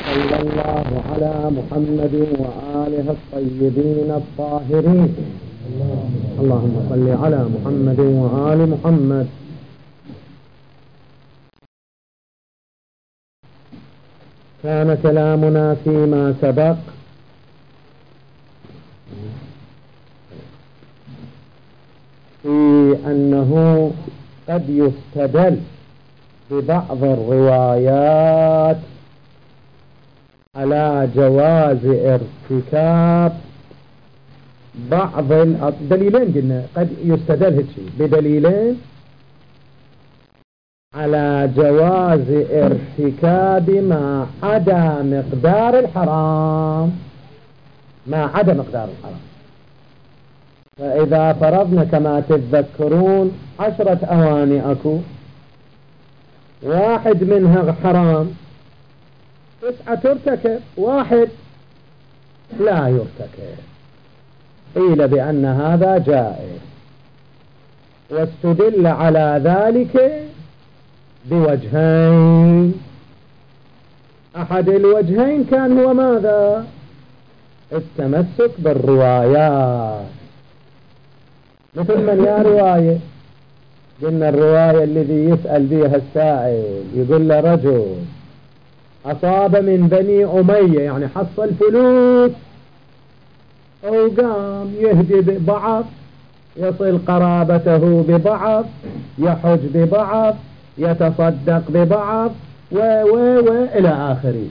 صلى الله على محمد وآله الطيبين الطاهرين. اللهم صل على محمد وآل محمد. كان كلامنا فيما سبق في أنه قد يستدل ببعض الروايات على جواز ارتكاب بعض الدليلين. قلنا قد يستدل هيك بدليلين على جواز ارتكاب ما عدا مقدار الحرام، ما عدا مقدار الحرام. فإذا فرضنا كما تتذكرون 10 أواني أكو، واحد منها حرام، 9 ترتكب، واحد لا يرتكب، قيل بأن هذا جائز، واستدل على ذلك بوجهين. أحد الوجهين كان هو ماذا؟ التمسك بالروايات. مثل من يا رواية؟ قلنا الرواية الذي يسأل بها السائل، يقول له رجل أصاب من بني أمية، يعني حصل فلوس أو قام يهدي ببعض، يصل قرابته ببعض، يحج ببعض، يتصدق ببعض إلى آخره.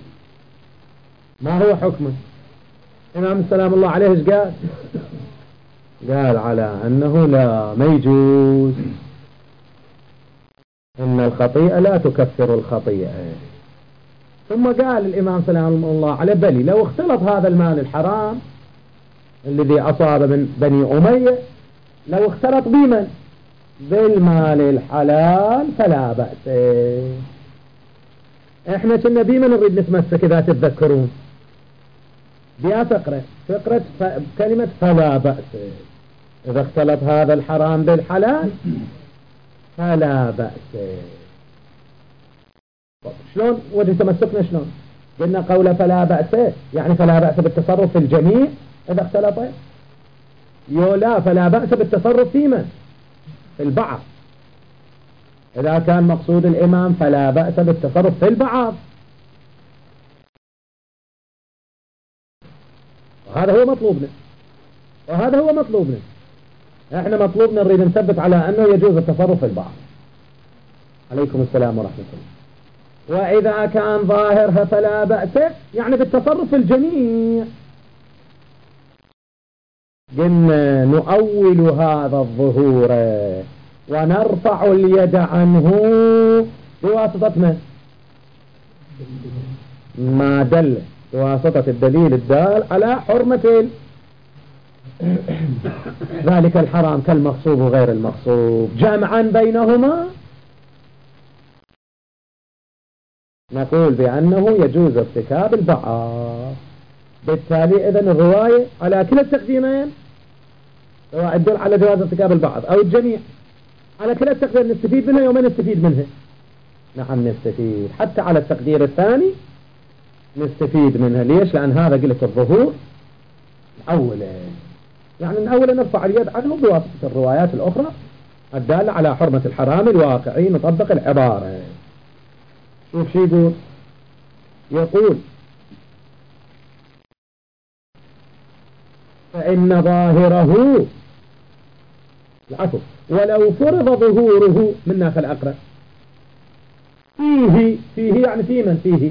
ما هو حكمه؟ إمام السلام الله عليه ايش قال؟ قال على أنه لا، ما يجوز، إن الخطيئة لا تكفر الخطيئة. ثم قال الإمام سلام الله عليه بلي لو اختلط هذا المال الحرام الذي أصاب من بني أمية، لو اختلط بمن؟ بالمال الحلال فلا بأس. احنا كنا بمن نريد نتمسك إذا تتذكرون؟ بها فقرة كلمة فلا بأس. إذا اختلط هذا الحرام بالحلال فلا بأس. شلون وجه تمسكنا؟ شلون قلنا قوله فلا بأس، يعني فلا بأس بالتصرف في الجميع إذا اختلط؟ لا، فلا بأس بالتصرف في من؟ في البعض. إذا كان مقصود الإمام فلا بأس بالتصرف في البعض، وهذا هو مطلوبنا، وهذا هو مطلوبنا. احنا مطلوبنا نريد نثبت على أنه يجوز التصرف في البعض. عليكم السلام ورحمة الله. وإذا كان ظاهرها فلا بأس، يعني بالتصرف في الجميع، قلنا نؤول هذا الظهور ونرفع اليد عنه بواسطة ما دل، بواسطة الدليل الدال على حرمة ذلك الحرام كالمغصوب وغير المغصوب، جمعا بينهما نقول بأنه يجوز ارتكاب البعض. بالتالي إذن الرواية على كلا التقديمين، سواء تدل على جواز ارتكاب البعض أو الجميع، على كلا التقدير نستفيد منها يوم نستفيد منها. نعم نستفيد، حتى على التقدير الثاني نستفيد منها. ليش؟ لأن هذا قلت الظهور الأولى، يعني الأولى نرفع اليد عنه بواسطة الروايات الأخرى الدالة على حرمة الحرام الواقعي، نطبق العبارة. شوف شو يقول، يقول فإن ظاهره العفو ولو فرض ظهوره منا فالأقرب فيه يعني في من فيه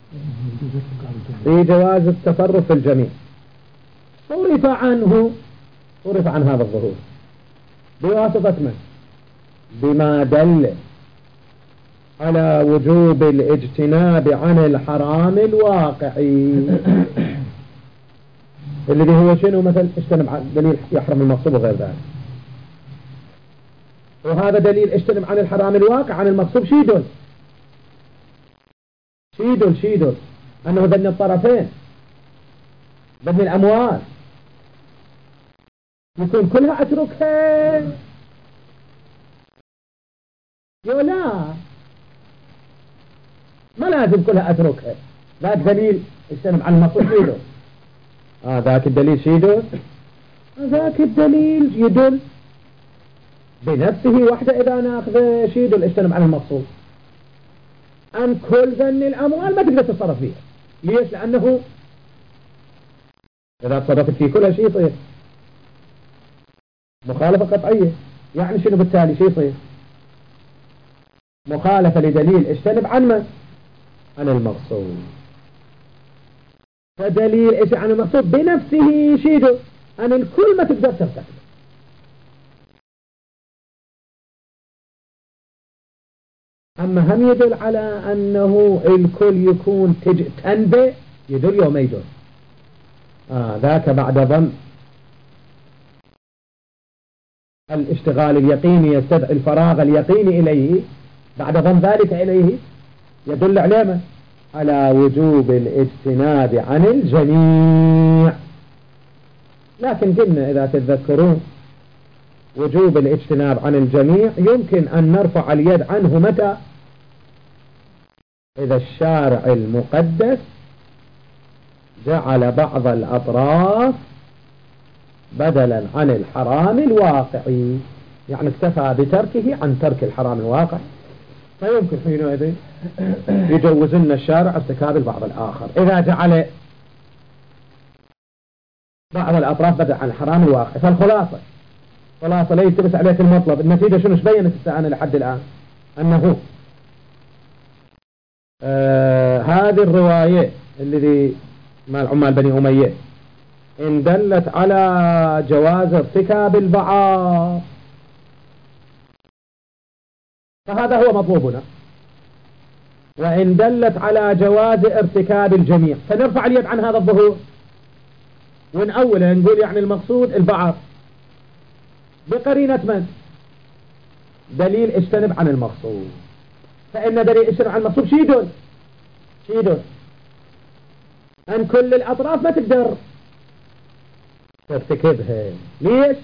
في جواز التصرف في الجميع، صرف عن هذا الظهور بواسطة من؟ بما دل على وجوب الاجتناب عن الحرام الواقعي الذي هو شنو؟ مثل اجتنب عن دليل يحرم المغصوب وغير ذلك، وهذا دليل اجتنب عن الحرام الواقع عن المغصوب. شيدل أنه ذن الطرفين، ذن الأموال يكون كلها أتركها لا، ما لازم كلها أتركها، ذاك دليل اجتنب عن المقصود شيدو. ذاك الدليل شيدو، ذاك الدليل يدل بنفسه وحده إذا ناخذ شيدو الاجتنب عن المقصود أن كل ذن الأموال ما تقدر تتصرف فيها. ليش؟ لأنه إذا تصرفت في كل شيء يصير مخالفة قطعية. يعني شنو بالتالي شيء يصير؟ مخالفة لدليل اجتنب عن من؟ عن المقصود. فدليل ايش عن المقصود بنفسه شيدو أن الكل ما تقدر ترتكب. أما هم يدل على أنه الكل يكون تنبئ، يدل يوم يدل ذاك بعد ظن الاشتغال اليقيني يستدعي الفراغ اليقيني إليه، بعد ظن ذلك إليه يدل علامة على وجوب الاجتناب عن الجميع. لكن قلنا إذا تتذكرون وجوب الاجتناب عن الجميع يمكن أن نرفع اليد عنه متى؟ إذا الشارع المقدس جعل بعض الأطراف بدلا عن الحرام الواقعي، يعني اكتفى بتركه عن ترك الحرام الواقع، فيمكن حينئذ يجوز لنا الشارع ارتكاب البعض الآخر إذا جعل بعض الأطراف بدلا عن الحرام الواقع. فالخلاصة لا يلتبس عليك المطلب. النتيجة شنو بينت الساعة لحد الآن؟ أنه هذه الرواية الذي مال عمال بني أمية إن دلت على جواز ارتكاب البعض فهذا هو مطلوبنا، وإن دلت على جواز ارتكاب الجميع فنرفع اليد عن هذا الظهور ونأوله نقول يعني المقصود البعض بقرينة من؟ دليل اجتنب عن المقصود. فإن دليل اجتنب عن المقصود شيدون أن كل الأطراف ما تقدر ترتكبها. ليش؟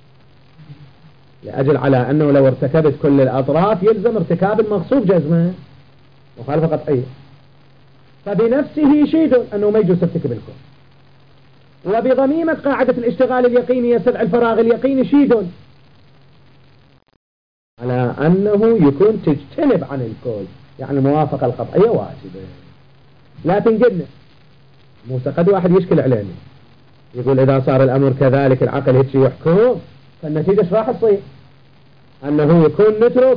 لأجل على أنه لو ارتكبت كل الأطراف يلزم ارتكاب المقصود جزمه، مخالفة قطعية. فبنفسه شيدون أنه ما يجوز ترتكب الكل، وبضميمة قاعدة الاشتغال اليقيني يستدعي الفراغ اليقيني شيدون على أنه يكون تجتنب عن الكل، يعني الموافقة القطعية واجبة. لكن قلنا موسى قد واحد يشكل علينا يقول إذا صار الأمر كذلك العقل هيك يحكم، فالنتيجة ايش راح تصير؟ أنه يكون نترك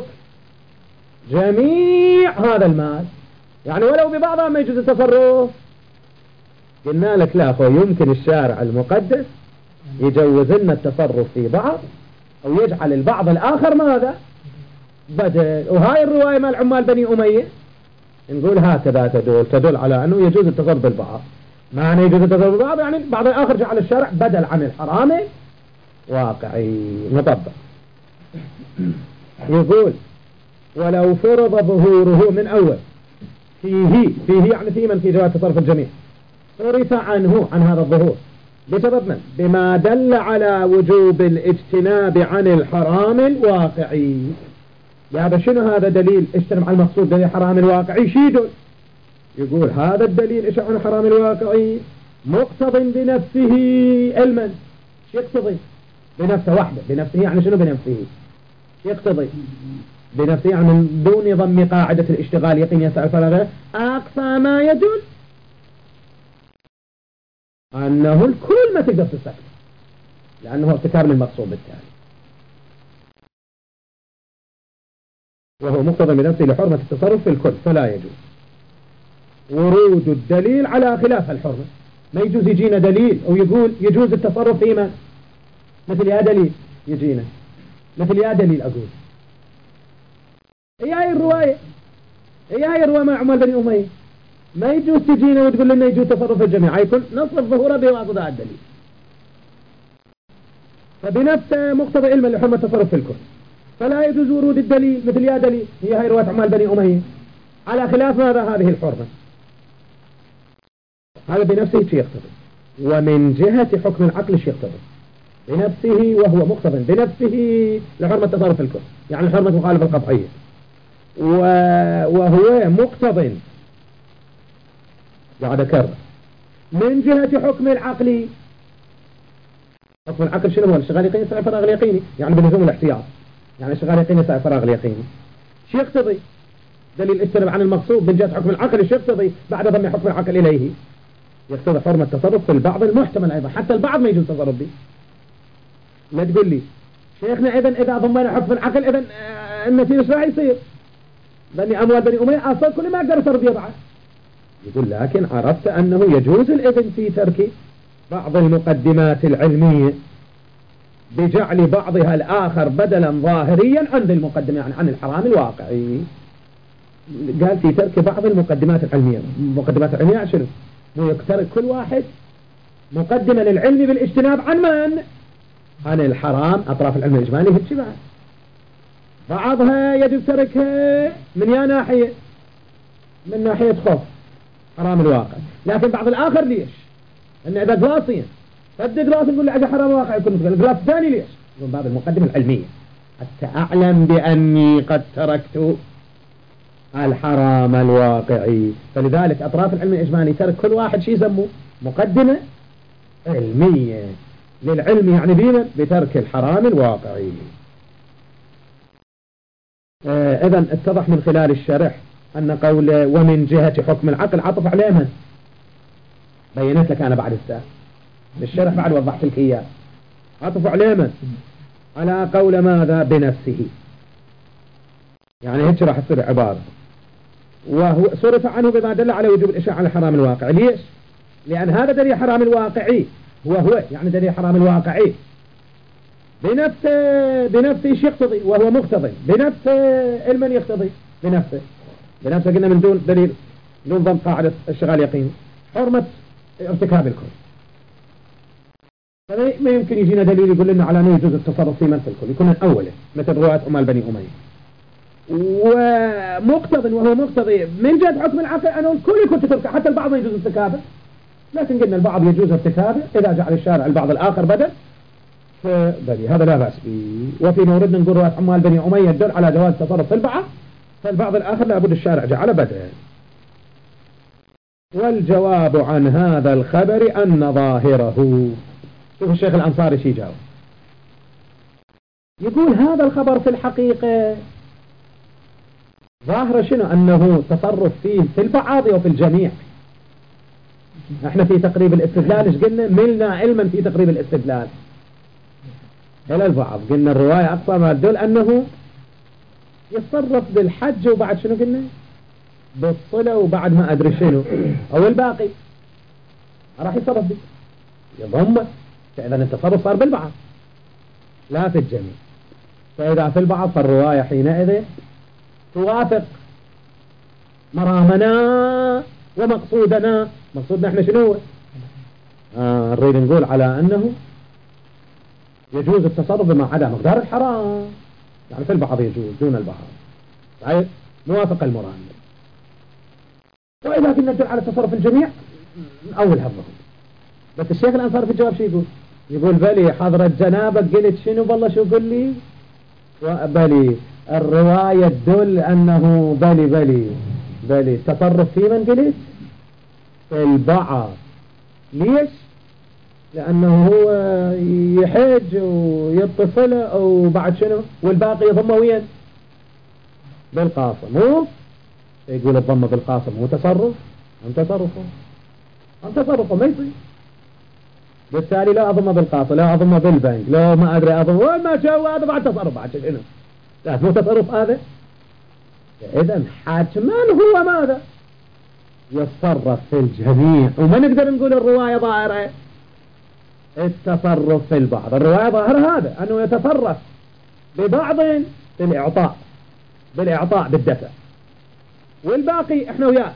جميع هذا المال، يعني ولو ببعضها ما يجوز التصرف. قلنا لك لا أخوي، يمكن الشارع المقدس يجوز لنا التصرف في بعض أو يجعل البعض الآخر ماذا؟ بدل. وهاي الرواية مال عمال بني أمية نقول هكذا تدل على أنه يجوز التصرف بالبعض. معنى يجوز التصرف بالبعض يعني بعض الآخر جعل الشارع بدل عن الحرام واقعي مطبق. يقول ولو فرض ظهوره من أول فيه يعني في من في جواز تصرف الجميع صرف عنه عن هذا الظهور بسبب من؟ بما دل على وجوب الاجتناب عن الحرام الواقعي. يا شنو هذا دليل اجتنب عن المقصود دليل الحرام الواقعي شيدون. يقول هذا الدليل ايش عن الحرام الواقعي مقتض بنفسه علما. شو يقتضي؟ بنفسه وحده. بنفسه يعني شنو بنفسه؟ يقتضي بنفسه يعني من دون ضم قاعدة الاشتغال يقين يسأل فلغة أقصى ما يدل أنه الكل ما تقدر تستخدم لأنه ارتكاب للمقصود بالتالي، وهو مقتضى بنفسه لحرمة التصرف في الكل فلا يجوز ورود الدليل على خلاف الحرمة. ما يجوز يجينا دليل أو يقول يجوز التصرف فيما مثل يا دليل يجينا مثل يا دليل أقول هي هاي الرواية مع عمال بني أمية ما يجوز تجينا وتقول لنا يجوز تصرف الجميع، يكون نص الظهور بواسطة الدليل. فبنفسه مقتضى علما لحرمة التصرف في الكل فلا يجوز ورود الدليل مثل يا دليل. هي هاي رواية عمال بني أمية على خلاف ماذا؟ هذه الحرمة. هذا بنفسه شيء يقتضي. ومن جهة حكم العقل شيء يقتضي بنفسه وهو مقتضى بنفسه لحرمة التصرف في الكل، يعني حرمة مخالفة القطعية، وهو مقتضى قاعد أكرر. من جهة حكم العقل، حكم العقل شنو هو؟ الشغال يقيني يساوي فراغ اليقيني، يعني بلزوم الاحتياط، يعني الشغال يقيني يساوي فراغ اليقيني. شو يقتضي؟ دليل اجتنب عن المقصود من جهة حكم العقل. شو يقتضي بعد ضم حكم العقل إليه؟ يقتضي حرمة التصرف في البعض المحتمل أيضا، حتى البعض ما يجوز التصرف به. لا تقول لي شيخنا إذا ضمنا حكم العقل إذا النتيجة شو راح يصير؟ بني أموال بني أمية أصلا كل ما أقدر أتصرف بعض. يقول لكن عرفت أنه يجوز الإذن في ترك بعض المقدمات العلمية بجعل بعضها الآخر بدلا ظاهريا عن المقدمة، يعني عن الحرام الواقعي. قال في ترك بعض المقدمات العلمية. المقدمات العلمية شنو؟ مو يقترك كل واحد مقدمة للعلم بالاجتناب عن من؟ عن الحرام. أطراف العلم الإجمالي هيك بعد بعضها يجب تركها من يا ناحية، من ناحية خوف حرام الواقع، لكن بعض الآخر ليش؟ أن إذا قلاصيا فد قلاص نقول له حرام الواقع يكون مثل القلاص الثاني ليش؟ من باب المقدمة العلمية حتى أعلم بأني قد تركت الحرام الواقعي. فلذلك أطراف العلم الإجمالي ترك كل واحد شيء يسموه مقدمة علمية للعلم، يعني بينا بترك الحرام الواقعي. إذن اتضح من خلال الشرح أن قول ومن جهة حكم العقل عطف عليه من؟ بينت لك أنا بعد الساعة بالشرح بعد وضحت لك إياه. عطف عليه من؟ على قول ماذا؟ بنفسه. يعني هيك راح تصير عبارة. وهو صرف عنه بما دل على وجوب الإشاعة على الحرام الواقعي. ليش؟ لأن هذا دليل حرام الواقعي هو يعني دليل حرام الواقعي بنفسه ايش يقتضي؟ وهو مقتضي بنفسه. المن يقتضي؟ بنفسه قلنا من دون دليل، دون ضم قاعدة الشغال يقين حرمة ارتكاب الكل. فما يمكن يجينا دليل يقول لنا على أنه يجوز التصرف في من في الكل، يكون الأول مثل رواية أمال بني أمية. ومقتضي وهو مقتضي من جهة حكم العقل أنه الكل يكون تتركه، حتى البعض ما يجوز ارتكابه، لكن قلنا البعض يجوز ارتكابه إذا جعل الشارع البعض الآخر بدل فبلي هذا لا بأس به. وفي موردنا نقول رواية أمال بني أمية تدل على جواز التصرف في البعض، فالبعض الآخر لابد الشارع جعل بدل. والجواب عن هذا الخبر أن ظاهره، شوف الشيخ الأنصاري شي جاوب، يقول هذا الخبر في الحقيقة ظاهر شنو؟ أنه تصرف فيه في البعض وفي الجميع. احنا في تقريب الاستدلال ايش قلنا؟ ملنا علما في تقريب الاستدلال إلى البعض. قلنا الرواية أقصى ما تدل أنه يتصرف بالحج وبعد شنو قلنا؟ بالصلة وبعد ما أدري شنو أو الباقي راح يتصرف به يضمه. فإذا التصرف صار بالبعض لا في الجميع. فإذا في البعض فالرواية حينئذ توافق مرامنا ومقصودنا. مقصودنا احنا شنو هو؟ نريد نقول على أنه يجوز التصرف بما عدا مقدار الحرام، يعني في البعض يجوز دون البعض، صحيح موافق المراد. وإذا كنا ندل على التصرف الجميع من أول هضمه. بس الشيخ الأنصاري في الجواب شو يقول بلي حضرة جنابك قلت شنو بالله شو قل لي؟ بلي الرواية تدل أنه بلي التصرف في من قلت؟ في البعض. ليش؟ لأنه هو يحج ويتصل أو بعد شنو والباقي يضمه وين؟ بالقاصم. مو يقول الضمه بالقاصم مو تصرف؟ أم تصرفه ما يصير. بالتالي لا أضمه بالقاصم، لا أضمه بالبنك، لا ما أدري أضمه وما شاء هذا بعد تصرف بعد شنو؟ لا مو تصرف هذا. إذا حتما هو ماذا؟ يتصرف في الجميع. وما نقدر نقول الرواية ظاهرة التصرف في البعض. الرواية ظاهر هذا أنه يتصرف ببعض بالإعطاء بالدفع، والباقي احنا وياه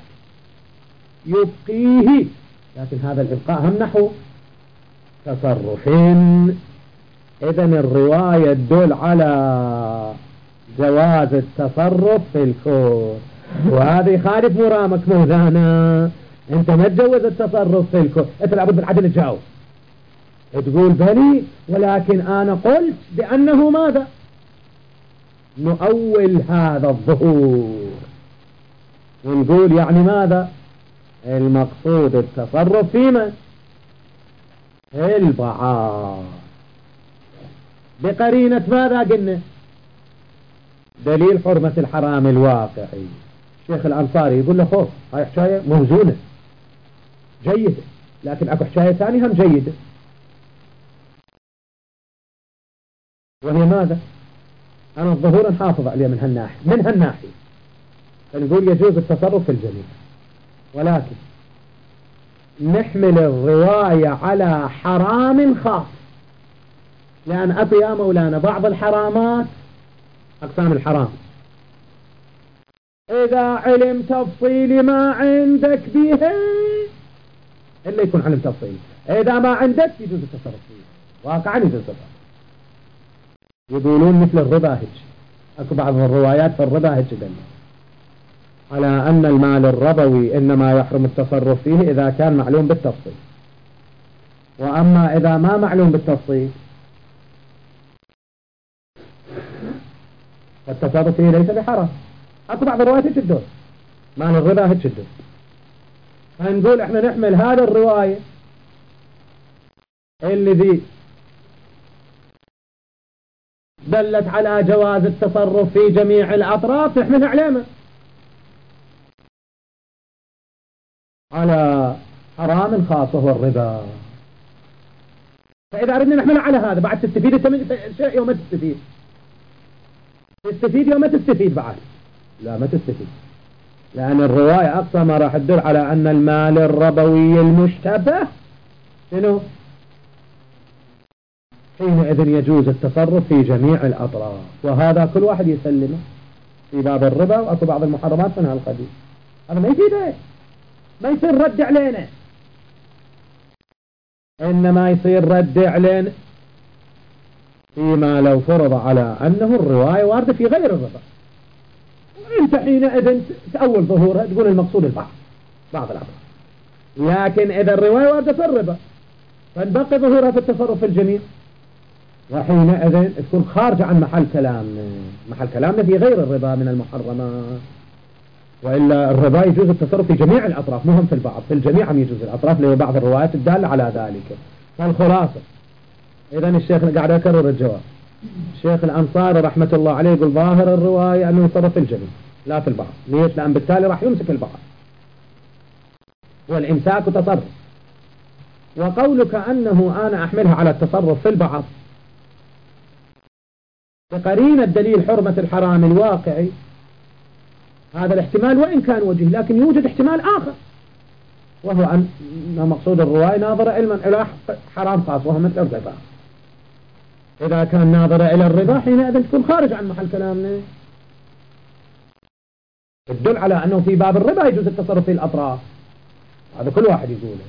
يبقيه. لكن هذا الإبقاء هم نحو تصرفين. إذن الرواية تدل على جواز التصرف في الكون، وهذا يخالف مرامك مولانا. انت ما تجوز التصرف في الكون، انت لابد من عدل تجاوب تقول بلي ولكن أنا قلت بأنه ماذا؟ نؤول هذا الظهور ونقول يعني ماذا؟ المقصود التصرف فيما البعاض بقرينة ماذا قلنا؟ دليل حرمة الحرام الواقعي. الشيخ الأنصاري يقول له خوف هاي حكاية موزونة جيدة، لكن اكو حكاية ثانية هم جيدة، وهي ماذا؟ أنا الظهور نحافظ عليه من هالناحية فنقول يجوز التصرف في الجميع، ولكن نحمل الرواية على حرام خاص، لأن أتى يا مولانا بعض الحرامات أقسام الحرام إذا علم تفصيل ما عندك بها إلا يكون علم تفصيل، إذا ما عندك يجوز التصرف فيه واقعا يجوز التصرف. يقولون مثل الربا هج، أكو بعض الروايات في الربا هج دل على أن المال الربوي إنما يحرم التصرف فيه إذا كان معلوم بالتفصيل، وأما إذا ما معلوم بالتفصيل فالتصرف فيه ليس بحرام. أكو بعض الروايات هج الدول مال الربا هج الدول، فنقول إحنا نحمل هذا الرواية الذي دلت على جواز التصرف في جميع الأطراف نحملها علامة على حرام خاص وهو الربا. فإذا أردنا نحملها على هذا بعد تستفيد شيء يوم ما تستفيد يوم ما تستفيد بعد لا ما تستفيد، لأن الرواية أقصى ما راح تدل على أن المال الربوي المشتبه شنو؟ حينئذ يجوز التصرف في جميع الأطراف، وهذا كل واحد يسلمه في باب الربا، وأكو بعض المحرمات من هالقبيل. هذا ما يفيده، ما يصير رد علينا، إنما يصير رد علينا فيما لو فرض على أنه الرواية واردة في غير الربا، وانت حينئذ تأول ظهورها تقول المقصود بعض الأطراف. لكن إذا الرواية واردة في الربا فنبقي ظهورها في التصرف في الجميع، وحينئذ تكون خارجة عن محل كلامنا في غير الربا من المحرمات. وإلا الربا يجوز التصرف في جميع الأطراف مهم في البعض، في الجميع هم يجوز الأطراف لبعض الروايات الدالة على ذلك. فالخلاصة إذن الشيخ قاعد يكرر الجواب. الشيخ الأنصاري رحمة الله عليه يقول ظاهر الرواية أنه يتصرف في الجميع لا في البعض. ليش؟ لأن بالتالي راح يمسك البعض، والإمساك تصرف. وقولك أنه أنا أحملها على التصرف في البعض بقرينة دليل حرمة الحرام الواقعي، هذا الاحتمال وإن كان وجه، لكن يوجد احتمال آخر، وهو أن مقصود الرواية ناظرة علما إلى حرام خاص وهو مثل الربا. إذا كان ناظرة إلى الربا حينئذ تكون خارج عن محل كلامنا، تدل على أنه في باب الربا يجوز التصرف في الأطراف، هذا كل واحد يقوله.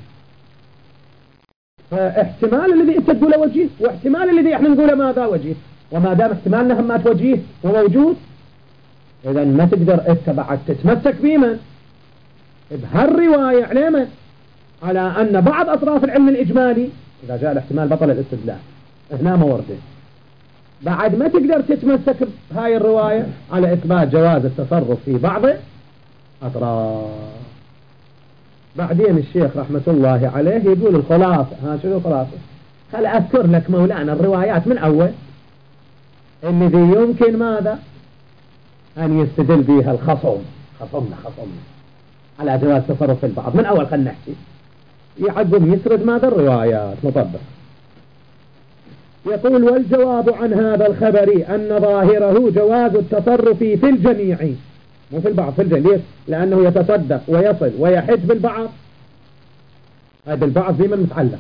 فاحتمال الذي انت تقوله وجيه، واحتمال الذي احنا نقوله ماذا وجيه، وما دام احتمالنا هم ما توجيه وموجود، إذا ما تقدر انت بعد تتمسك بمن بهالرواية علما على أن بعض أطراف العلم الإجمالي إذا جاء الاحتمال بطل الاستدلال هنا ما ورده، بعد ما تقدر تتمسك بهاي الرواية على إثبات جواز التصرف في بعض أطراف. بعدين الشيخ رحمة الله عليه يقول الخلاصة. ها شنو الخلاصة؟ هل أذكر لك مولانا الروايات من أول الذي يمكن ماذا أن يستدل بها خصمنا على جواز التصرف في البعض من أول. خلنا نحكي يعقب يسرد ماذا الروايات مطبق. يقول والجواب عن هذا الخبر أن ظاهره جواز التصرف في الجميع مو في البعض، في الجميع. ليش؟ لأنه يتصدق ويصل ويحج بالبعض، هذا البعض زي ما متعلق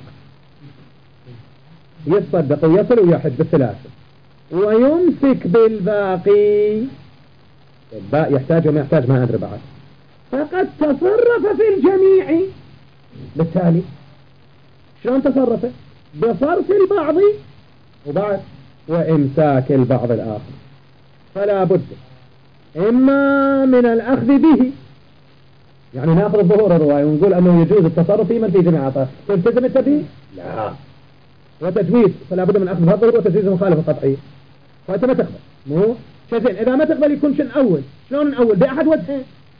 يتصدق ويصل ويحج بالثلاثة، ويمسك بالباقي الباقي يحتاج وما يحتاج ما أدري بعد، فقد تصرف في الجميع. بالتالي شلون تصرفه؟ بصرف البعض وبعد وإمساك البعض الآخر. فلا بد إما من الأخذ به، يعني نأخذ ظهور الرواية ونقول أنه يجوز التصرف في من في جميع الأطراف، تلتزم التبيه؟ لا. وتجويز فلا بد من أخذ الظهور وتجويز مخالفة قطعية، فأنت ما تقبل مو شيئين. إذا ما تقبل يكون شن أول، شلون الأول؟ بأحد وجهين،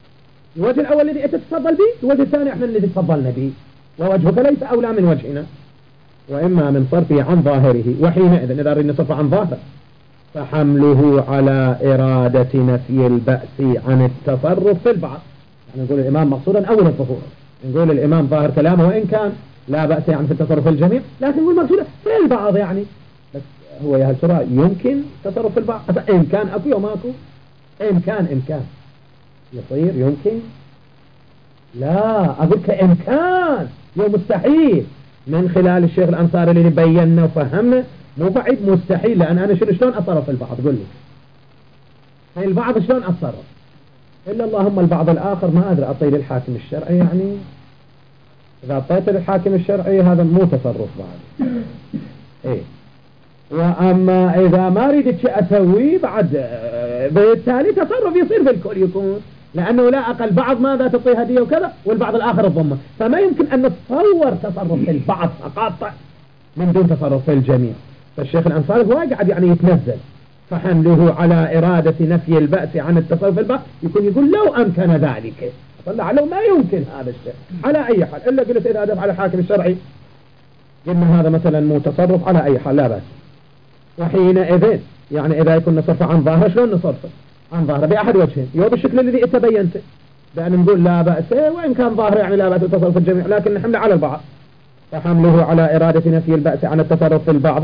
الوجه الأول الذي تتفضل به، الوجه الثاني احنا الذي تفضلنا به، ووجهك ليس أولى من وجهنا. وإما من صرفه عن ظاهره، وحينئذ إذا أردنا صرفه عن ظاهره فحمله على إرادة نفي البأس عن التصرف في البعض. يعني نقول الإمام مقصودا أول الظهور، نقول الإمام ظاهر كلامه وإن كان لا بأس يعني في التصرف في الجميع، لكن نقول مقصودا في البعض يعني. بس هو يا هل ترى يمكن تصرف في البعض؟ إمكان أكو يوم أكو إمكان يصير يمكن؟ لا أقول كإمكان يوم مستحيل. من خلال الشيخ الأنصاري اللي بينا وفهمنا مو بعيد مستحيل، لأن أنا شلون أتصرف في البعض؟ قل لي في البعض شلون أتصرف؟ إلا اللهم البعض الآخر ما أدري أعطيه للحاكم الشرعي، يعني إذا أعطيت للحاكم الشرعي هذا مو تصرف بعد. إيه. وأما إذا ما ردت شيء أسويه بعد بالتالي تصرف يصير في الكل يكون، لأنه لا أقل بعض ماذا تعطيه هدية وكذا والبعض الآخر الضمة، فما يمكن أن نتصور تصرف في البعض فقط من دون تصرف في الجميع. فالشيخ الأنصاري هو قاعد يعني يتنزل، فحمله على إرادة نفي البأس عن التصرف في البعض يكون يقول لو أمكن ذلك، طلع لو ما يمكن هذا الشيء على أي حال. إلا قلت إذا أدف على الحاكم الشرعي قلنا هذا مثلا مو تصرف على أي حال لا بأس. وحينئذ يعني إذا يكون نصرفه عن ظاهره شلون نصرفه عن ظاهره؟ بأحد وجهين، يو بالشكل الذي تبينته بأن نقول لا بأس وإن كان ظاهره يعني لا بأس التصرف في الجميع، لكن نحمله على البعض. فحمله على إرادة نفي البأس عن التصرف في البعض.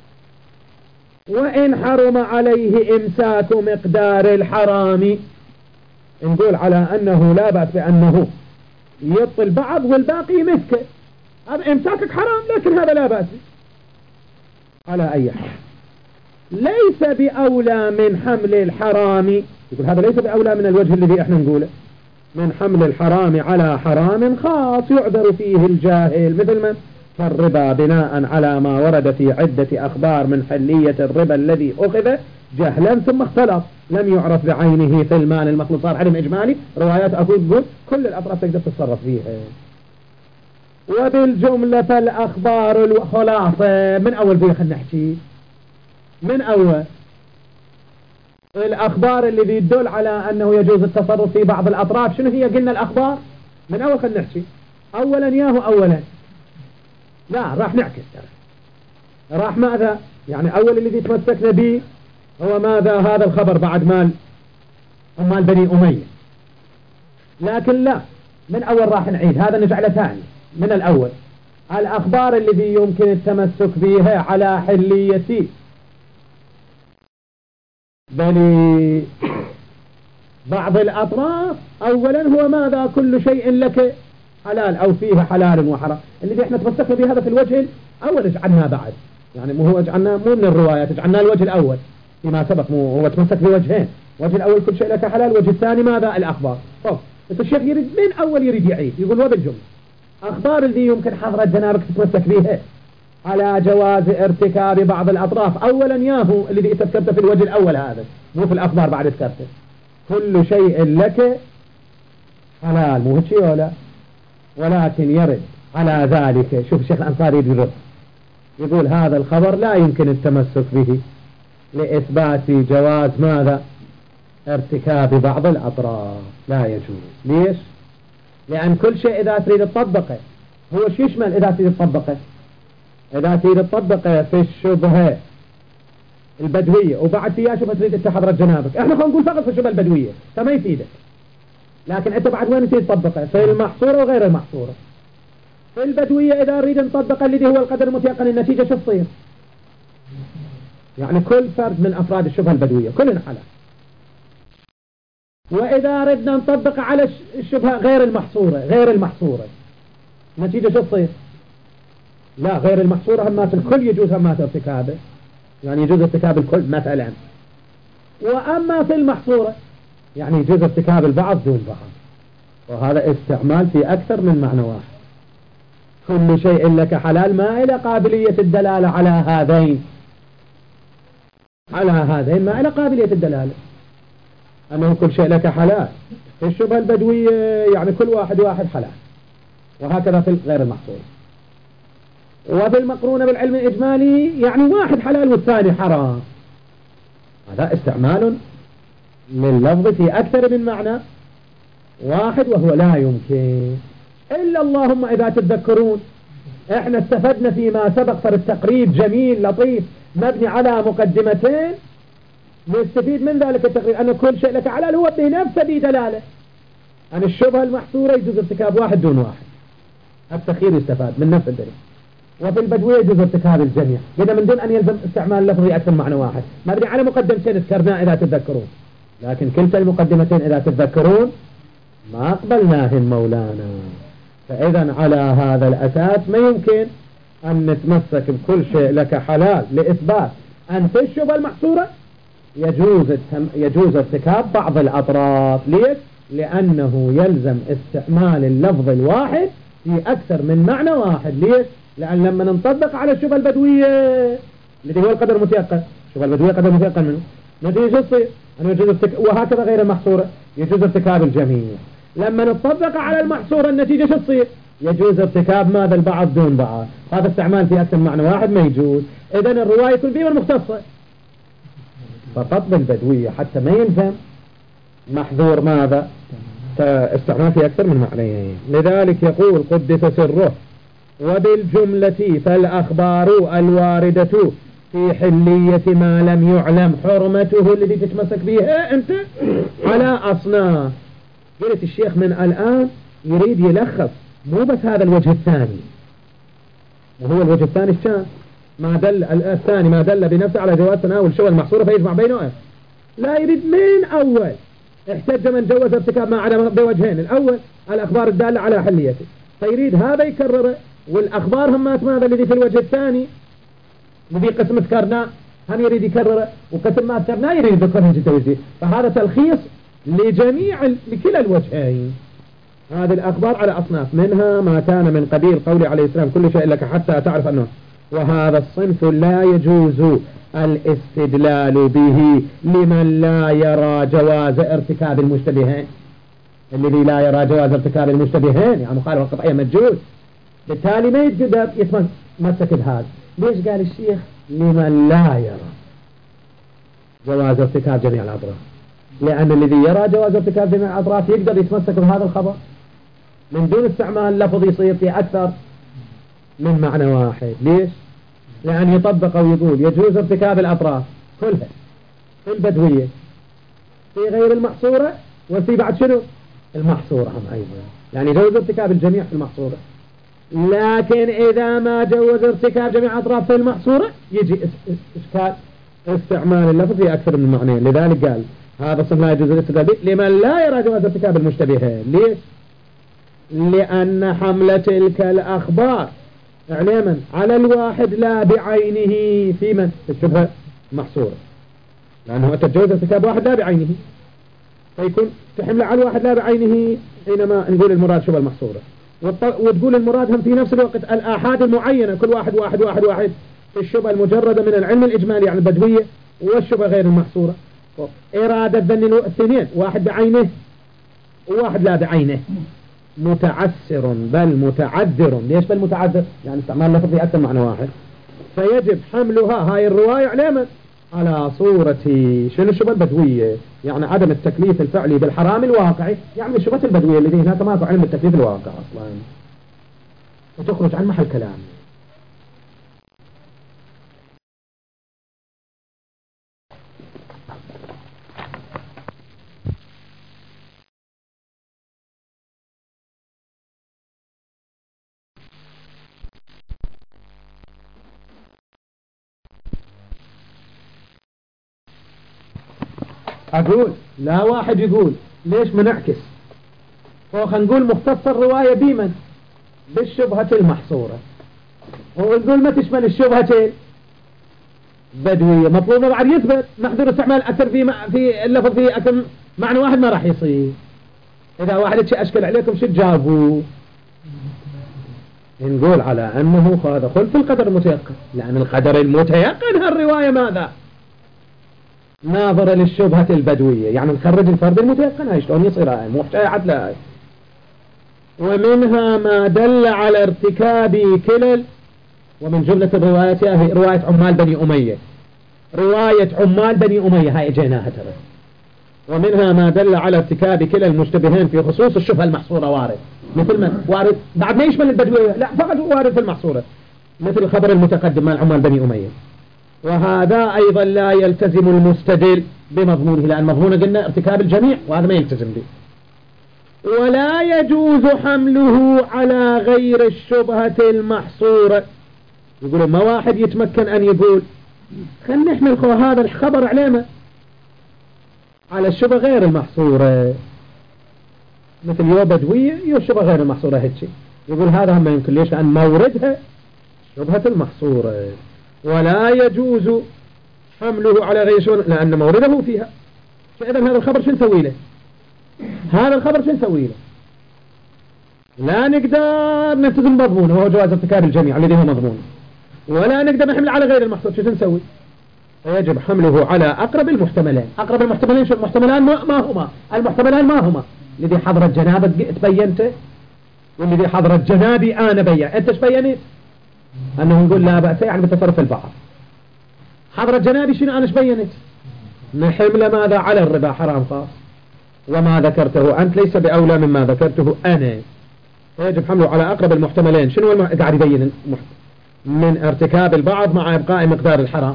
وإن حرم عليه إمساك مقدار الحرام، نقول على أنه لا بأس بأنه يطل البعض والباقي يمسكه، هذا إمساكك حرام لكن هذا لا بأس على أي حال. ليس بأولى من حمل الحرام، يقول هذا ليس بأولى من الوجه الذي احنا نقوله، من حمل الحرام على حرام خاص يعذر فيه الجاهل، مثل من فالربا بناء على ما ورد في عدة أخبار من حلية الربا الذي أخذ جهلا ثم اختلط لم يعرف بعينه في المال المخلوط، صار علم إجمالي روايات أقول تقول كل الأطراف تقدر تتصرف فيها. وبالجملة الأخبار الخلاصة من أول فيها خلنا نحكي من أول الأخبار اللي بيدل على أنه يجوز التصرف في بعض الأطراف. شنو هي؟ قلنا الأخبار من أول خلنا نحكي أولا ياهو أولا لا راح نعكس ترى راح ماذا يعني أول الذي تمسكنا به هو ماذا؟ هذا الخبر بعد مال بني أمية، لكن لا من أول راح نعيد هذا نجعله ثاني من الأول. الأخبار الذي يمكن التمسك بها على حلية بني بعض الأطراف أولا هو ماذا؟ كل شيء لك حلال أو فيه حلال وحرام، اللي احنا تمسكنا بهذا في الوجه الأول اجعلنا بعد يعني مو هو اجعلنا مو من الروايات اجعلنا الوجه الأول فيما سبق، مو هو تمسك بوجهين، وجه الأول كل شيء لك حلال، وجه الثاني ماذا؟ الأخبار. طب الشيخ يريد من أول يريد يعيد يقول وبالجملة أخبار الذي يمكن حضرة جنابك تتمسك بها على جواز ارتكاب بعض الأطراف أولا ياهو الذي تذكرته في الوجه الأول هذا مو في الأخبار بعد ذكرته كل شيء لك حلال مو هيك ولا، ولكن يرد على ذلك. شوف الشيخ الأنصاري يرد يقول هذا الخبر لا يمكن التمسك به لإثبات جواز ماذا؟ ارتكاب بعض الأطراف لا يجوز. ليش؟ لأن كل شيء إذا تريد تطبقه هو شو يشمل؟ إذا تريد تطبقه إذا تريد تطبقه في الشبهة البدوية وبعد فيها شبهة تريد انت حضرة جنابك، احنا خلينا نقول فقط في الشبهة البدوية فما يفيدك، لكن انت بعد وين تريد تطبقه؟ في المحصورة وغير المحصورة. في البدوية إذا نريد نطبق الذي هو القدر المتيقن النتيجة شو تصير؟ يعني كل فرد من أفراد الشبهة البدوية كلنا حلال. وإذا ردنا نطبق على الشبهة غير المحصورة نتيجة شو تصير؟ لا غير المحصورة همات الكل يجوز همات ارتكابه، يعني يجوز ارتكاب الكل مثلا. وأما في المحصورة يعني يجوز ارتكاب البعض دون بعض، وهذا استعمال في أكثر من معنى واحد. كل شيء لك حلال ما إلى قابلية الدلالة على هذين ما إلى قابلية الدلالة أنه كل شيء لك حلال. في الشبهة البدوية يعني كل واحد حلال، وهكذا في غير المحصورة. وبالمقرونة بالعلم الإجمالي يعني واحد حلال والثاني حرام، هذا استعمال لللفظ في أكثر من معنى، واحد وهو لا يمكن إلا اللهم إذا تتذكرون احنا استفدنا فيما سبق صار التقريب جميل لطيف مبني على مقدمتين نستفيد من ذلك التقريب أن كل شيء لك على هو بنفسه بدلالة أن الشبهة المحصورة يجوز ارتكاب واحد دون واحد. التخيير يستفاد من نفس الدليل. وفي البدوية يجوز ارتكاب الجميع إذا من دون أن يلزم استعمال لفظي أكثر معنى واحد مبني على مقدمتين ذكرناه إذا تتذكرون، لكن كلتا المقدمتين إذا تتذكرون ما قبلناهن مولانا. فإذا على هذا الأساس ما يمكن أن نتمسك بكل شيء لك حلال لإثبات أن في الشبهة المحصورة يجوز ارتكاب بعض الأطراف. ليش؟ لأنه يلزم استعمال اللفظ الواحد في أكثر من معنى واحد. ليش؟ لأن لما ننطبق على الشبهة البدوية الذي هو القدر المتيقن، الشبهة البدوية قدر متيقن منه نتيجة تصير أنه يجوز وهكذا غير المحصورة يجوز ارتكاب الجميع. لما نطبق على المحصورة النتيجة شو تصير؟ يجوز ارتكاب ماذا البعض دون بعض. هذا استعمال في أكثر معنى واحد ما يجوز. إذن الرواية يكون فيها المختصة فقط بالبدوية حتى ما يلزم محظور ماذا استعمال في أكثر من معنيين. لذلك يقول قدس سره وبالجملة فالأخبار الواردة في حلية ما لم يعلم حرمته الذي تتمسك به أنت على أصناف. قلت الشيخ من الآن يريد يلخص مو بس هذا الوجه الثاني، وهو الوجه الثاني الشان ما دل الثاني ما دل بنفسه على جواز تناول الشبهة المحصورة فيجمع بينه. لا يريد من أول احتج من جوز ارتكاب ما عدا بوجهين، الأول الأخبار الدالة على حليته فيريد هذا يكرره، والأخبار هم ماذا الذي في الوجه الثاني الذي قسم ذكرناه هم يريد يكرره، وقسم ما ذكرناه يريد يذكرهم جدا. فهذا تلخيص لكلا الوجهين. هذه الأخبار على أصناف منها ما كان من قبيل قول عليه السلام كل شيء لك حتى تعرف أنه، وهذا الصنف لا يجوز الاستدلال به لمن لا يرى جواز ارتكاب المشتبهين. الذي لا يرى جواز ارتكاب المشتبهين يعني قال والقطعية مجوز، بالتالي ما يقدر يتمسك بهذا. ليش قال الشيخ لمن لا يرى جواز ارتكاب جميع الأطراف؟ لأن الذي يرى جواز ارتكاب جميع الأطراف يقدر يتمسك بهذا الخبر من دون استعمال لفظ يصير في أكثر من معنى واحد. ليش؟ لأن يطبق ويقول يجوز ارتكاب الأطراف كلها في البدوية في غير المحصورة وفي بعد شنو المحصورة هم أيضا، يعني يجوز ارتكاب الجميع في المحصورة. لكن إذا ما جوز ارتكاب جميع الأطراف في المحصورة يجي إشكال استعمال اللفظ في أكثر من معنى. لذلك قال هذا الصنف لا يجوز الاستدلال به لمن لا يرى جواز ارتكاب المشتبهين. ليش؟ لأن حمل تلك الأخبار علما على الواحد لا بعينه في من في الشبهة محصورة، لأنه تجوز ارتكاب واحد لا بعينه فيكون تحمل على الواحد لا بعينه حينما نقول المراد شبهة المحصورة، وتقول المراد هم في نفس الوقت الآحاد المعينة كل واحد واحد واحد واحد في الشبهة المجردة من العلم الإجمالي عن البدوية والشبهة غير المحصورة. إرادة ذن الاثنين واحد بعينه وواحد لا بعينه متعسر بل متعذر. ليش بل متعذر؟ يعني استعمال لفظ في أكثر معنى واحد. فيجب حملها هاي الرواية علما على صورة شنو الشبهة البدوية، يعني عدم التكليف الفعلي بالحرام الواقعي، يعني الشبهة البدوية الذي هناك ماكو علم التكليف الواقع أصلا وتخرج عن محل كلام. أقول لا واحد يقول ليش منعكس فخلنا نقول مختص الرواية بمن بالشبهة المحصورة، ونقول ما تشمل الشبهة البدوية مطلوبة بعد يثبت محظور استعمال أكثر في اللفظ في أكثر معنى واحد ما راح يصير. إذا واحد شيء أشكل عليكم شو تجابوا؟ نقول على أنه هذا خلف القدر المتيقن، لأن القدر المتيقن هالرواية ماذا ناظرة للشبهة البدوية، يعني نخرج الفرد المتيقن هاي شلون يصير محتاج عدل. ومنها ما دل على ارتكاب كلل، ومن جملة الروايات هي رواية عمال بني أمية. رواية عمال بني أمية هاي اجيناها ترى، ومنها ما دل على ارتكاب كلا المشتبهين في خصوص الشبهة المحصورة وارد، مثل ما وارد بعد ما يشمل البدوية، لا فقط وارد في المحصورة، مثل الخبر المتقدم مع العمال بني أمية. وهذا أيضا لا يلتزم المستدل بمضمونه، لأن مضمونه قلنا ارتكاب الجميع وهذا ما يلتزم به. ولا يجوز حمله على غير الشبهة المحصورة. يقولوا ما واحد يتمكن أن يقول خلينا نحمل هذا الخبر علينا على الشبهة غير المحصورة، مثل يو بدوية يو الشبهة غير المحصورة هيك، يقول هذا هم يمكن. ليش؟ لأن موردها شبهة المحصورة. ولا يجوز حمله على غير شبهة لأن مورده فيها. فإذا هذا الخبر شو نسوي له؟ هذا الخبر شو نسوي له؟ لا نقدر نلتزم مضمونه وهو جواز ارتكاب الجميع الذي هو مضمون، ولا نقدر نحمل على غير المحصور. شو نسوي؟ فيجب حمله على أقرب المحتملين. أقرب المحتملين شو المحتملان؟ ما هما المحتملان؟ ما هما الذي حضرت جنابك تبينته، والذي حضرت جنابي أنا بيّن. أنت ايش بيّنت؟ أنه نقول لا بأس يعني بتصرف البعض. حضرت جنابي شنو أنا ايش بيّنت؟ نحمل ماذا؟ على الربا حرام خاص، وما ذكرته أنت ليس بأولى مما ذكرته أنا. فيجب حمله على أقرب المحتملين. شنو قاعد يبين من ارتكاب البعض مع إبقاء مقدار الحرام.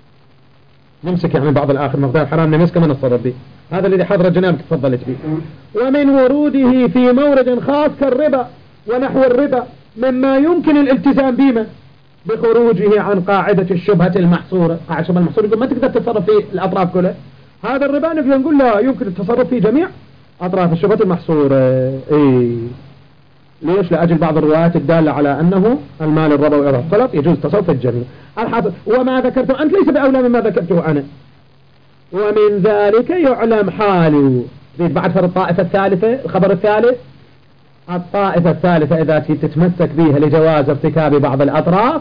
نمسك يعني بعض الآخر مقدار الحرام نمسك ما نتصرف به. هذا الذي حضر جنابك تفضلت به. ومن وروده في مورد خاص كالربا ونحو الربا مما يمكن الالتزام بما بخروجه عن قاعدة الشبهة المحصورة. قاعدة الشبهة المحصورة يقول ما تقدر تتصرف في الأطراف كلها. هذا الربا نقدر نقول لا يمكن التصرف في جميع أطراف الشبهة المحصورة. إيه. ليش؟ لأجل بعض الروايات الدالة على أنه المال الربوي إذا اختلط يجوز تصرف الجميع. وما ذكرته أنت ليس بأولى مما ذكرته أنا. ومن ذلك يعلم حاله. بعد فرق الطائفة الثالثة الخبر الثالث. الطائفة الثالثة إذا تتمسك بها لجواز ارتكاب بعض الأطراف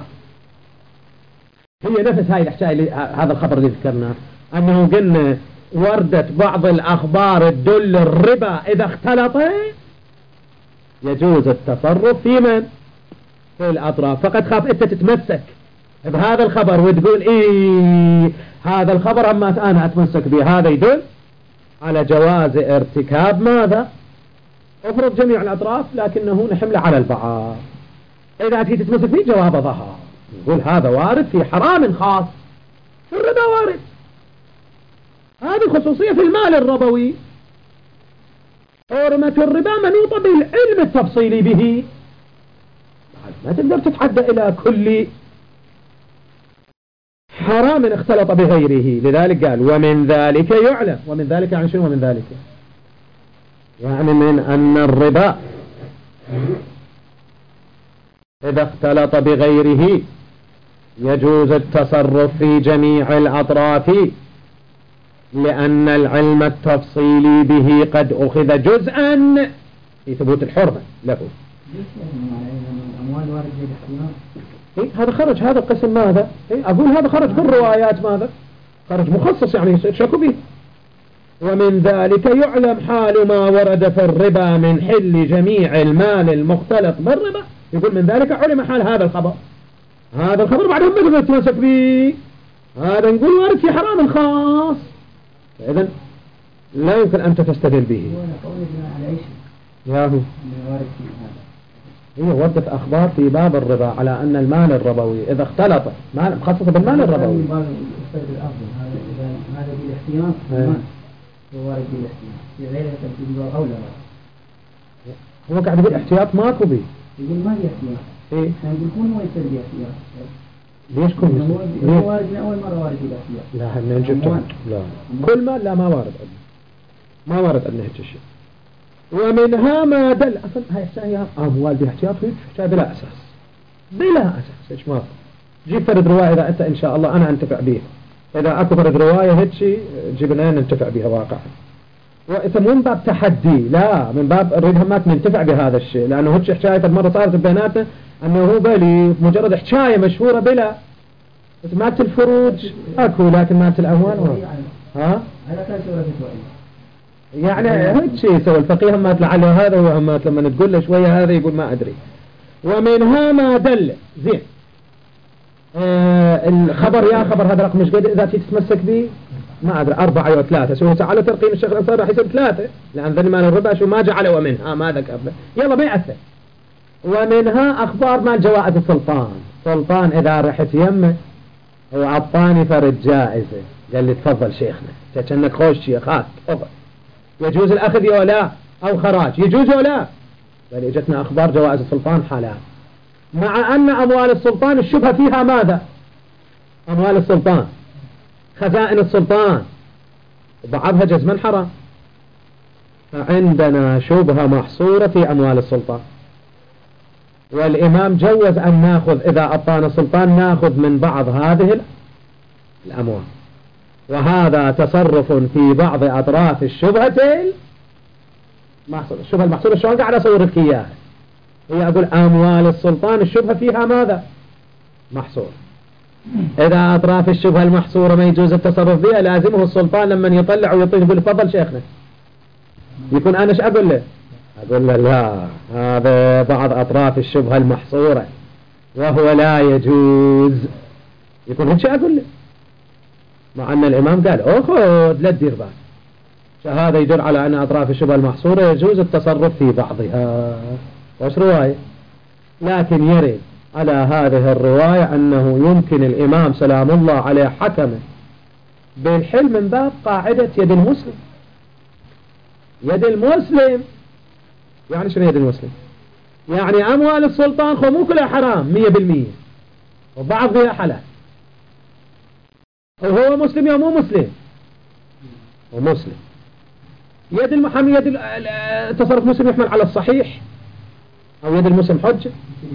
هي نفس هاي الحكاية هذا الخبر اللي ذكرناه، أنه قلنا وردت بعض الأخبار تدل الربا إذا اختلط يجوز التصرف في من؟ في الأطراف. فقد خاف أنت تتمسك بهذا الخبر وتقول إيه هذا الخبر أما أنا أتمسك به هذا يدل على جواز ارتكاب ماذا؟ افرض جميع الأطراف لكنه نحمل على البعض. إذا تيجي تتمسك فيه جواب ظهر، نقول هذا وارد في حرام خاص، في الربا وارد. هذه الخصوصية في المال الربوي. حرمة الربا منوطة بالعلم التفصيلي به، ما تقدر تتعدى إلى كل حرام اختلط بغيره. لذلك قال ومن ذلك يعلم. ومن ذلك يعني شنو؟ ومن ذلك يعني من أن الربا إذا اختلط بغيره يجوز التصرف في جميع الأطراف، لأن العلم التفصيلي به قد أخذ جزءا في ثبوت الحرمة له. هذا خرج هذا القسم ماذا؟ أقول هذا خرج بالروايات ماذا؟ خرج مخصص يعني يشكوا به. ومن ذلك يعلم حال ما ورد في الربا من حل جميع المال المختلط بالربا. يقول من ذلك علم حال هذا الخبر. هذا الخبر بعدهم مثل يتمسك به، هذا نقول وارد في حرام خاص، إذن لا يمكن أن تستدل به. ياهو هي وردت أخبار في باب الربا على أن المال الربوي إذا اختلط مال مخصص بالمال الربوي هذا بالاحتياط هو وارد بالاحتياط في غير تبديل أولى. هو قاعد يقول احتياط ماكو به، يقول ما في احتياط. إيه يقول هو يصير باحتياط. ليش كم هو وارد من أول مرة وارد بالاحتياط. لا احنا جبته لا كل ما لا ما وارد ما وارد أنه شيء. ومنها ما دل أصلا هاي الشيء أموال باحتياط هي بلا أساس بلا أساس. إيش ما جيب فرد رواية إذا أنت إن شاء الله أنا أنتفع بيها. إذا أكو فرد رواية هيك جبنا ننتفع بها واقعا. وإذا مو من باب تحدي، لا من باب نريد همات ننتفع بهذا الشيء، لأنه هيك حكاية مرة صارت بيناتنا أنه هو بالي مجرد حكاية مشهورة بلا مات الفروج أكو، لكن مات الأموال ها هذا كان شورة فتوائي يعني هيك شيء سوى الفقيه همات لعله هذا وهمات لما تقول له شوية هذا يقول ما أدري. ومنها ما دل زين الخبر يا خبر هذا رقم مش قد إذا تتمسك به ما أدري 4 أو 3 شو على ترقيم الشيخ الأنصاري راح يصير 3 لأن ذني مال الربا شو ما جعله ومنها ما ذكر يلا ما يأثر. ومنها أخبار مال جوائز السلطان. سلطان إذا رحت يمه وعطاني فرد جائزة قال لي تفضل شيخنا كأنك خوش شيخات تفضل يجوز الأخذ أو لا أو خراج يجوز أو لا. قال لي جتنا أخبار جوائز السلطان حلال مع أن أموال السلطان الشبهة فيها ماذا؟ أموال السلطان خزائن السلطان وبعضها جزما حرام. فعندنا شبهة محصورة في أموال السلطان والإمام جوز أن ناخذ إذا أعطانا السلطان ناخذ من بعض هذه الأموال. وهذا تصرف في بعض أطراف الشبهة المحصورة. الشبهة المحصورة شلون قاعد أصور لك إياها هي أقول أموال السلطان الشبهة فيها ماذا؟ محصور. إذا أطراف الشبهة المحصورة ما يجوز التصرف بها لازمه السلطان لما يطلع ويطيح يقول تفضل شيخنا يكون أنا أقول له؟ أقول له لا هذا بعض أطراف الشبهة المحصورة وهو لا يجوز. يكون هيك أقول له مع أن الإمام قال أخذ لا تدير بالك. فهذا يدل على أن أطراف الشبهة المحصورة يجوز التصرف في بعضها. وش رواية لكن يرد على هذه الرواية أنه يمكن الإمام سلام الله عليه حكمه بالحل من باب قاعدة يد المسلم. يد المسلم يعني شنو يد المسلم؟ يعني أموال السلطان مو كلها حرام 100% وبعض فيها حلال. وهو مسلم يا مو مسلم؟ ومسلم. يد المحامي يد تصرف مسلم يحمل على الصحيح أو يد المسلم حجة.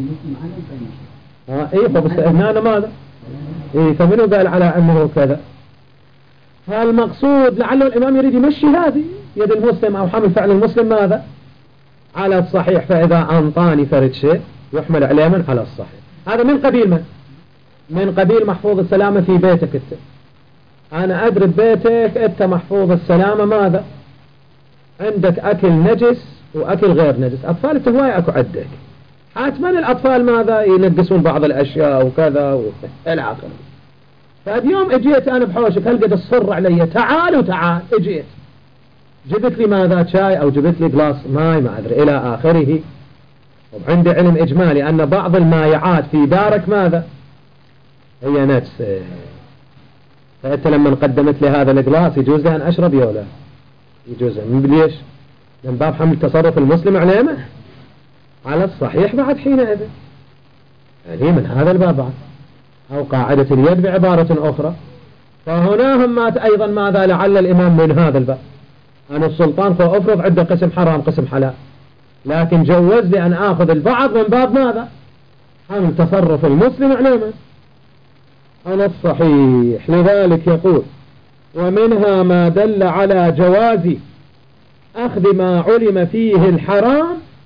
إيه فبستئذنانا ماذا؟ إيه فمنه قال على أنه كذا. فالمقصود لعله الإمام يريد يمشي هذه يد المسلم أو حمل فعل المسلم ماذا؟ على الصحيح. فإذا أنطاني فرد شيء يحمل عليه من على الصحيح. هذا من قبيل من قبيل محفوظ السلامة في بيتك أنت. أنا أدري ببيتك أنت محفوظ السلامة ماذا؟ عندك أكل نجس وأكل غير نجس. أطفال هواية أكو عندك حتما الأطفال ماذا ينقصون بعض الأشياء وكذا إلى آخره. فاليوم اجيت أنا بحوشك هل قد تصر علي تعال اجيت جبت لي ماذا شاي أو جبت لي جلاس ماي ما أدري إلى آخره. وعندي علم إجمالي أن بعض المايعات في دارك ماذا هي نجس. فأنت لما قدمت لي هذا الجلاس يجوز لي أن أشرب يا ولا يجوز؟ ليش؟ من باب حمل تصرف المسلم علامة على الصحيح بعد حينئذ. يعني من هذا الباب بعد أو قاعدة اليد بعبارة أخرى. فهنا هم أيضا ماذا لعل الإمام من هذا الباب أن السلطان فأفرض عنده قسم حرام قسم حلال لكن جوز لي أن آخذ البعض من باب ماذا حمل تصرف المسلم علامة على الصحيح. لذلك يقول ومنها ما دل على جواز أخذ ما علم فيه الحرام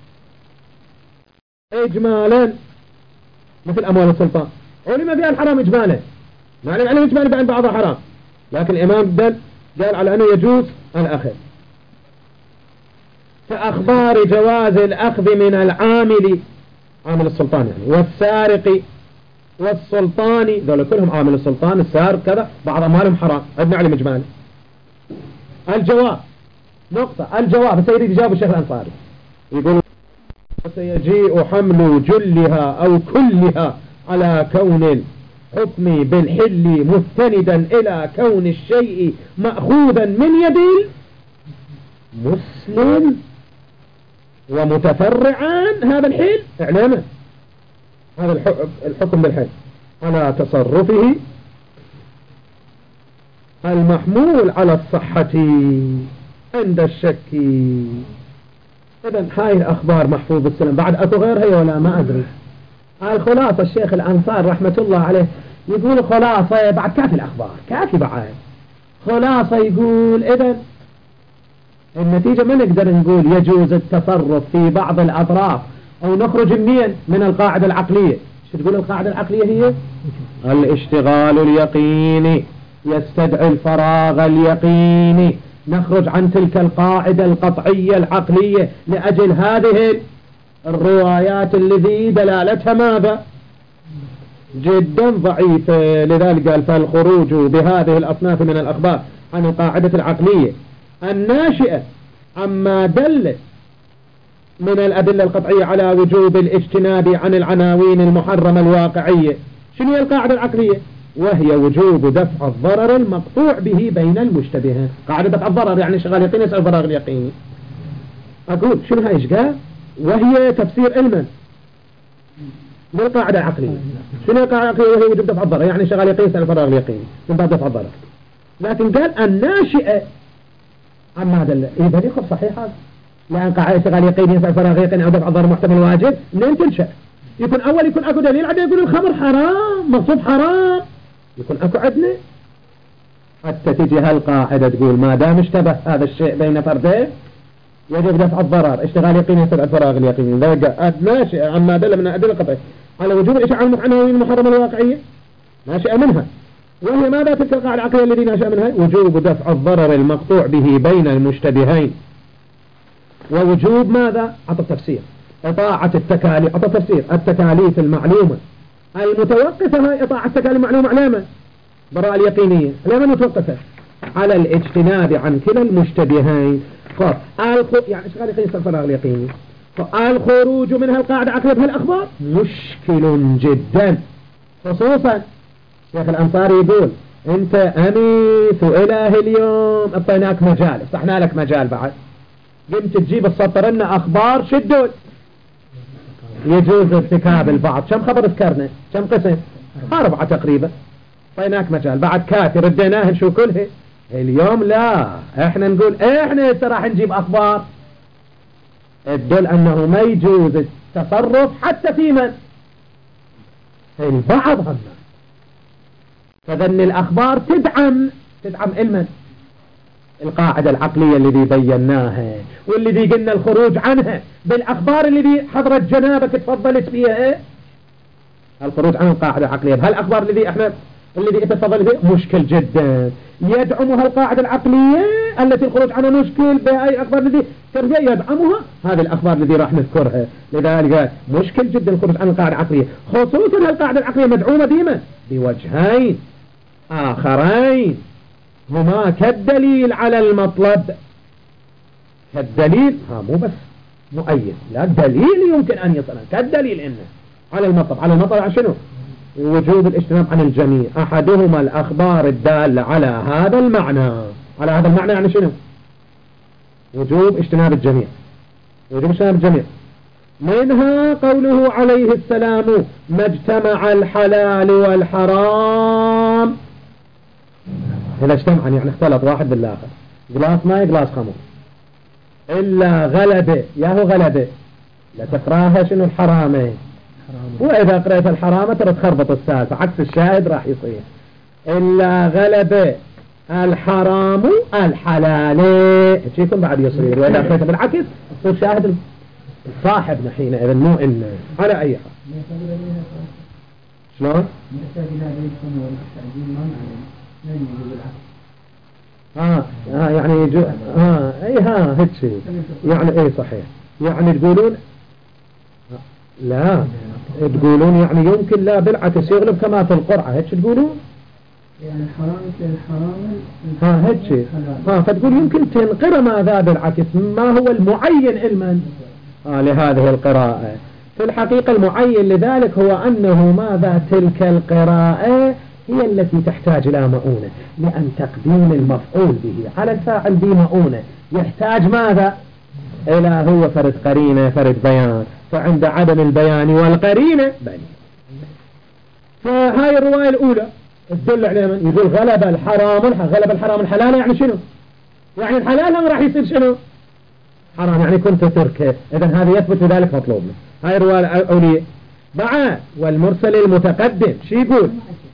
إجمالا مثل أموال السلطان علم فيها الحرام إجمالا ما علم إجمالا بأن بعضها حرام لكن الإمام قال على أنه يجوز الأخذ. كأخبار جواز الأخذ من العامل عامل السلطان يعني والسارق والسلطاني ذولا كلهم عامل السلطان السارق كذا بعض أموالهم حرام عندنا علم إجمالي. الجواب نقطة الجواب سيريد يجاب الشيخ الأنصاري يقول سيجيء حمل جلها أو كلها على كون الحكم بالحل مستندا إلى كون الشيء مأخوذا من يد مسلم ومتفرعا هذا الحل اعلامه هذا الحكم بالحل على تصرفه المحمول على الصحة عند الشك. إذن هاي الأخبار محفوظ السلام بعد أكو غيرها ولا ما أدري. الخلاصة الشيخ الأنصار رحمة الله عليه يقول خلاصة بعد كافي الأخبار كافي بعد خلاصة يقول إذن النتيجة ما نقدر نقول يجوز التصرف في بعض الأطراف أو نخرج منين من القاعدة العقلية. شو تقول القاعدة العقلية هي الاشتغال اليقيني يستدعي الفراغ اليقيني. نخرج عن تلك القاعدة القطعية العقلية لأجل هذه الروايات الذي دلالتها ماذا جدا ضعيفة. لذلك قال فالخروج بهذه الأصناف من الأخبار عن القاعدة العقلية الناشئة عما دل من الأدلة القطعية على وجوب الاجتناب عن العناوين المحرمة الواقعية. شنو هي القاعدة العقلية؟ وهي وجوب دفع الضرر المقطوع به بين المشتبهين. قاعدة دفع الضرر يعني شغال يقين يسأل فراغ اليقيني. أقول شنو هاي إيش قال؟ وهي تفسير علما للقاعدة العقلية. شنو القاعدة العقلية؟ وهي وجوب دفع الضرر يعني شغال يقين يسأل فراغ اليقيني من باب دفع الضرر. لكن قال الناشئة عما دل. إذا يخف صحيح هذا، لأن قاعدة شغال يقين يسأل فراغ يقين أو دفع الضرر محتمل واجب منين تنشأ؟ يكون أول يكون أكو دليل عدل يقول الخمر حرام مصروف حرام، يكون أكو عدنا حتى تجي هالقاعدة تقول ما دام اشتبه هذا الشيء بين فردين يجب دفع الضرر. اشتغال يقين يسأل فراغ اليقين. ذلك ناشئة عما دل من الأدلة القطعية على وجوب الإشعاع العناوين المحرمة الواقعية ناشئة منها. وهي ماذا تلك القاعدة العقلية الذي ناشئ منها؟ وجوب دفع الضرر المقطوع به بين المشتبهين، ووجوب ماذا؟ عطى تفسير إطاعة التكاليف. عطى تفسير التكاليف المعلومة المتوقفة. هاي إطاعة التكاليف المعلومة على من؟ براءة اليقينية على من متوقفة؟ على الاجتناب عن كلا المشتبهين. يعني شغال يقين الفراغ اليقيني. الخروج منها القاعدة عقلية بهالأخبار مشكل جدا، خصوصا شيخ الأنصاري يقول انت أميث وإله اليوم اعطيناك مجال، افتحنا لك مجال بعد، قمت تجيب السطر لنا أخبار شدود يجوز ارتكاب البعض. كم خبر ذكرنا؟ كم قسم؟ 4 تقريبا. اعطيناك مجال بعد كاتي رديناه نشو كلها. اليوم لا، احنا نقول احنا راح نجيب أخبار تدل أنه ما يجوز التصرف حتى في من؟ البعض هم. فذن الأخبار تدعم علما القاعدة العقلية الذي بيناها والذي قلنا الخروج عنها بالأخبار الذي حضرت جنابك تفضلت فيها. الخروج عن القاعدة العقلية بهالأخبار الذي تفضل فيها مشكل جدا، يدعمها القاعدة العقلية التي الخروج عنها مشكل. بأي أخبار الذي ترجع يدعمها هذه الأخبار الذي راح نذكرها. لذلك مشكل جدا الخروج عن القاعدة العقلية، خصوصا القاعدة العقلية مدعومة بما؟ بوجهين آخرين هما كالدليل على المطلب. كالدليل مو بس مؤيد، لا دليل يمكن أن يصل كالدليل إنه على المطلب. على المطلب عن شنو؟ وجوب الاجتناب عن الجميع. أحدهما الأخبار الدالة على هذا المعنى. على هذا المعنى يعني شنو؟ وجوب اجتناب الجميع. وجوب اجتناب الجميع منها قوله عليه السلام ما اجتمع الحلال والحرام. إذا اجتمع يعني اختلط واحد بالآخر، قلاص ماء قلاص خمر، إلا غلبه ياهو غلبه لا تقراها شنو الحرامة. وإذا قرأت الحرامة ترى تخربط السالفة، عكس الشاهد راح يصير إلا غلبه الحرام الحلال هيك يكون بعد يصير. وإذا قرأت بالعكس يصير شاهد صاحبنا حينئذ مو إن على أي حال. شلون؟ يعني اي هيك شيء يعني اي صحيح. يعني تقولون لا، تقولون يعني يمكن لا بالعكس يغلب كما في القرعة هيك تقولون؟ يعني الحرام مثل الحرام هيك شيء فتقول يمكن تنقر ماذا بالعكس ما هو المعين علما لهذه القراءة. في الحقيقة المعين لذلك هو أنه ماذا تلك القراءة هي التي تحتاج إلى مؤونة، لأن تقديم المفعول به على الفاعل بمؤونة يحتاج ماذا؟ إلى هو فرد قرينة فرد بيان، فعند عدم البيان والقرينة بني. فهاي الرواية الأولى تدل على من؟ يقول غلب الحرام الحلال. يعني شنو؟ يعني الحلال هم راح يصير شنو؟ حرام، يعني كنت تركه. إذن هذا يثبت ذلك مطلوبنا. هاي الرواية الأولية. بعد والمرسل المتقدم شي يقول؟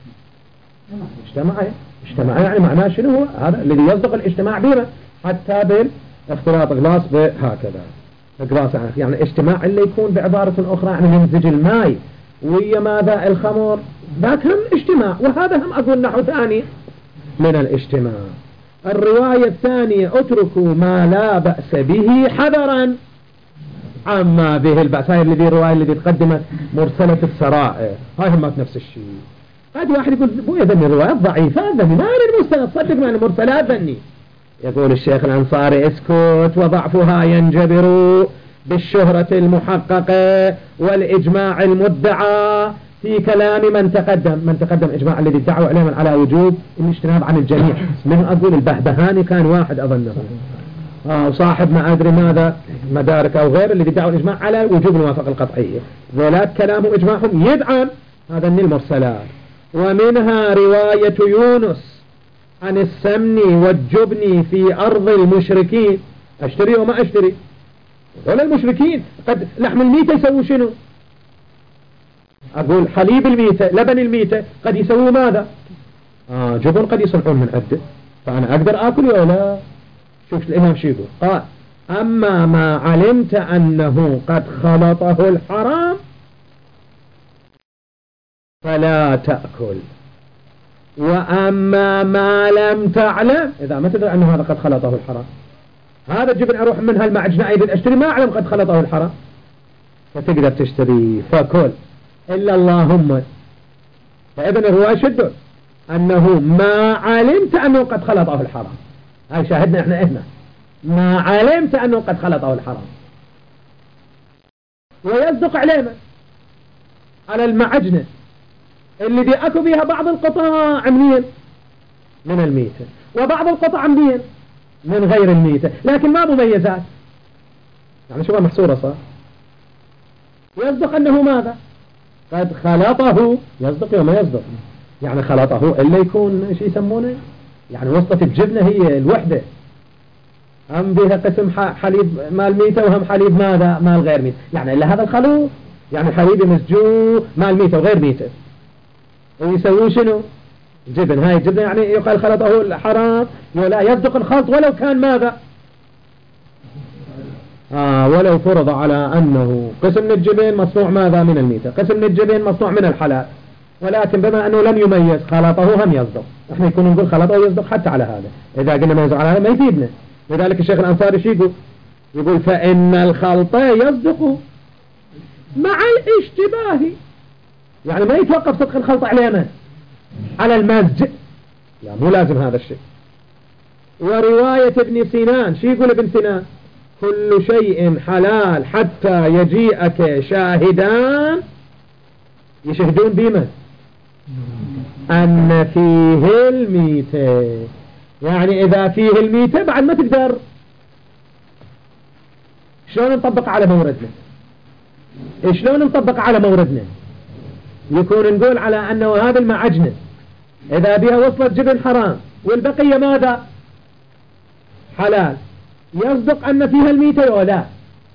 اجتماع يعني معناه شنو هو؟ هذا الذي يصدق الاجتماع بما حتى بالاختلاط غلاص بهكذا غلاص يعني اجتماع اللي يكون بعبارة أخرى يعني يمزج الماء ويا ماذا الخمر، ذاك هم اجتماع. وهذا هم أقول نحو ثاني من الاجتماع. الرواية الثانية اتركوا ما لا بأس به حذرا عما به البأس. هاي الرواية التي تقدمت مرسلة السرائر، هاي هم نفس الشيء. قد واحد يقول بويا ذني روايات ضعيفة، ذني ما أنا المستند، صدق ما أنا مرسلات ذني. يقول الشيخ الأنصاري اسكت، وضعفها ينجبر بالشهرة المحققة والإجماع المدعى في كلام من تقدم إجماع الذي ادعوا عليه على وجوب الاجتناب عن الجميع. من أقول البهبهاني كان واحد أظنه، وصاحب ما أدري ماذا مدارك أو غير، اللي ادعوا الإجماع على وجوب الموافقة القطعية، ذولات كلامهم إجماعهم يدعم هذا من المرسلات. ومنها رواية يونس عن السمن والجبن في أرض المشركين. أشتري وما أشتري، ولا المشركين قد لحم الميتة يسووا شنو؟ أقول حليب الميتة، لبن الميتة قد يسووا ماذا؟ جبن قد يصنعون من عدة، فأنا أقدر أكل ولا لا؟ شوف الإمام شو يقول، قال أما ما علمت أنه قد خلطه الحرام فلا تأكل، وأما ما لم تعلم، إذا ما تدري أنه هذا قد خلطه الحرام، هذا الجبن أروح منها المعجنة أيضا أشتري، ما أعلم قد خلطه الحرام، فتقدر تشتري فكل إلا اللهم. فإذن الرواية شدوا أنه ما علمت أنه قد خلطه الحرام، هاي شاهدنا إحنا هنا، ما علمت أنه قد خلطه الحرام. ويصدق علينا على المعجنة اللي دي أكو بيها بعض القطع منين؟ من الميتة، وبعض القطع منين؟ من غير الميتة، لكن ما مميزات، يعني شو محصورة صار. يصدق أنه ماذا؟ قد خلطه، يصدق وما يصدق، يعني خلطه إلا يكون شو يسمونه، يعني وسطة الجبنة هي الوحدة، هم بها قسم حليب مال ميتة وهم حليب ماذا؟ مال غير ميتة، يعني إلا هذا الخلوط، يعني حليب مسجوع مال ميتة وغير ميتة، ويسوون شنو؟ جبن. هاي الجبن يعني يقال خلطه الحرام، لا يصدق الخلط ولو كان ماذا؟ ولو فرض على أنه قسم من الجبن مصنوع ماذا؟ من الميتة، قسم من الجبن مصنوع من الحلال، ولكن بما أنه لم يميز خلطه هم يصدق. احنا يكون نقول خلطه يصدق حتى على هذا، إذا قلنا ما يصدق على هذا ما يفيدنا. لذلك الشيخ الأنصاري شو يقول فإن الخلط يصدق مع الاشتباه، يعني ما يتوقف صدق الخلط علينا على المزج، يعني مو لازم هذا الشيء. ورواية ابن سينان شو يقول ابن سينان؟ كل شيء حلال حتى يجيئك شاهدان يشهدون بما أن فيه الميتة، يعني إذا فيه الميتة بعد ما تقدر. شلون نطبق على موردنا؟ شلون نطبق على موردنا؟ يكون نقول على أنه هذا المعجنة إذا بها وصلت جبن حرام والبقية ماذا؟ حلال، يصدق أن فيها الميتة ولا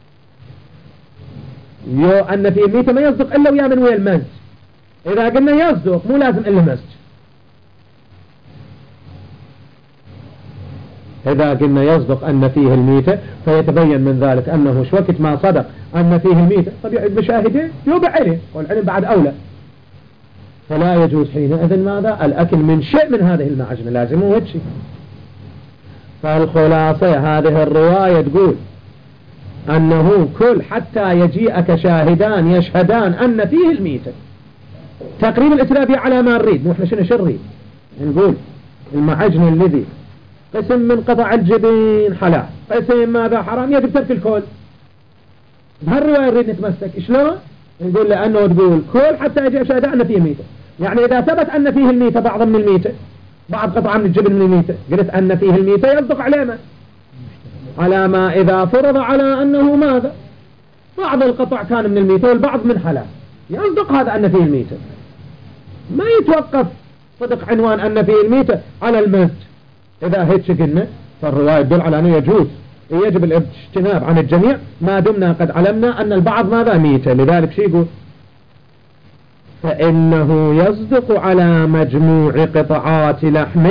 أن فيه الميتة ما يصدق إلا ويا من ويا المزج. إذا قلنا يصدق مو لازم إلا مزج، إذا قلنا يصدق أن فيه الميتة فيتبين من ذلك أنه شو وقت ما صدق أن فيه الميتة طب يعد بشاهدين يوبع عليه، والعلم بعد أولى، فلا يجوز حينئذ ماذا؟ الأكل من شيء من هذه المعجنة، لازم هو شيء. فالخلاصة هذه الرواية تقول أنه كل حتى يجيئك شاهدان يشهدان أن فيه الميتة. تقريب الإسلامي على ما نريد، مو احنا شنو نريد؟ نقول المعجن الذي قسم من قطع الجبين حلال، قسم ماذا حرام، يجب ترك الكل. بهالرواية نريد نتمسك. شلون؟ نقول لأنه تقول كل حتى يجيئك شاهدان أن فيه ميتة، يعني إذا ثبت أن فيه الميتة بعض من الميتة، بعض قطعة من الجبن من الميتة، قلت أن فيه الميتة يصدق علينا على ما إذا فرض على أنه ماذا؟ بعض القطع كان من الميتة والبعض من حلال، يصدق هذا أن فيه الميتة، ما يتوقف صدق عنوان أن فيه الميتة على المزج. إذا هيك قلنا فالرواية تدل على أنه يجوز يجب الاجتناب عن الجميع ما دمنا قد علمنا أن البعض ماذا؟ ميتة. لذلك شو يقول؟ فإنه يصدق على مجموع قطعات لحم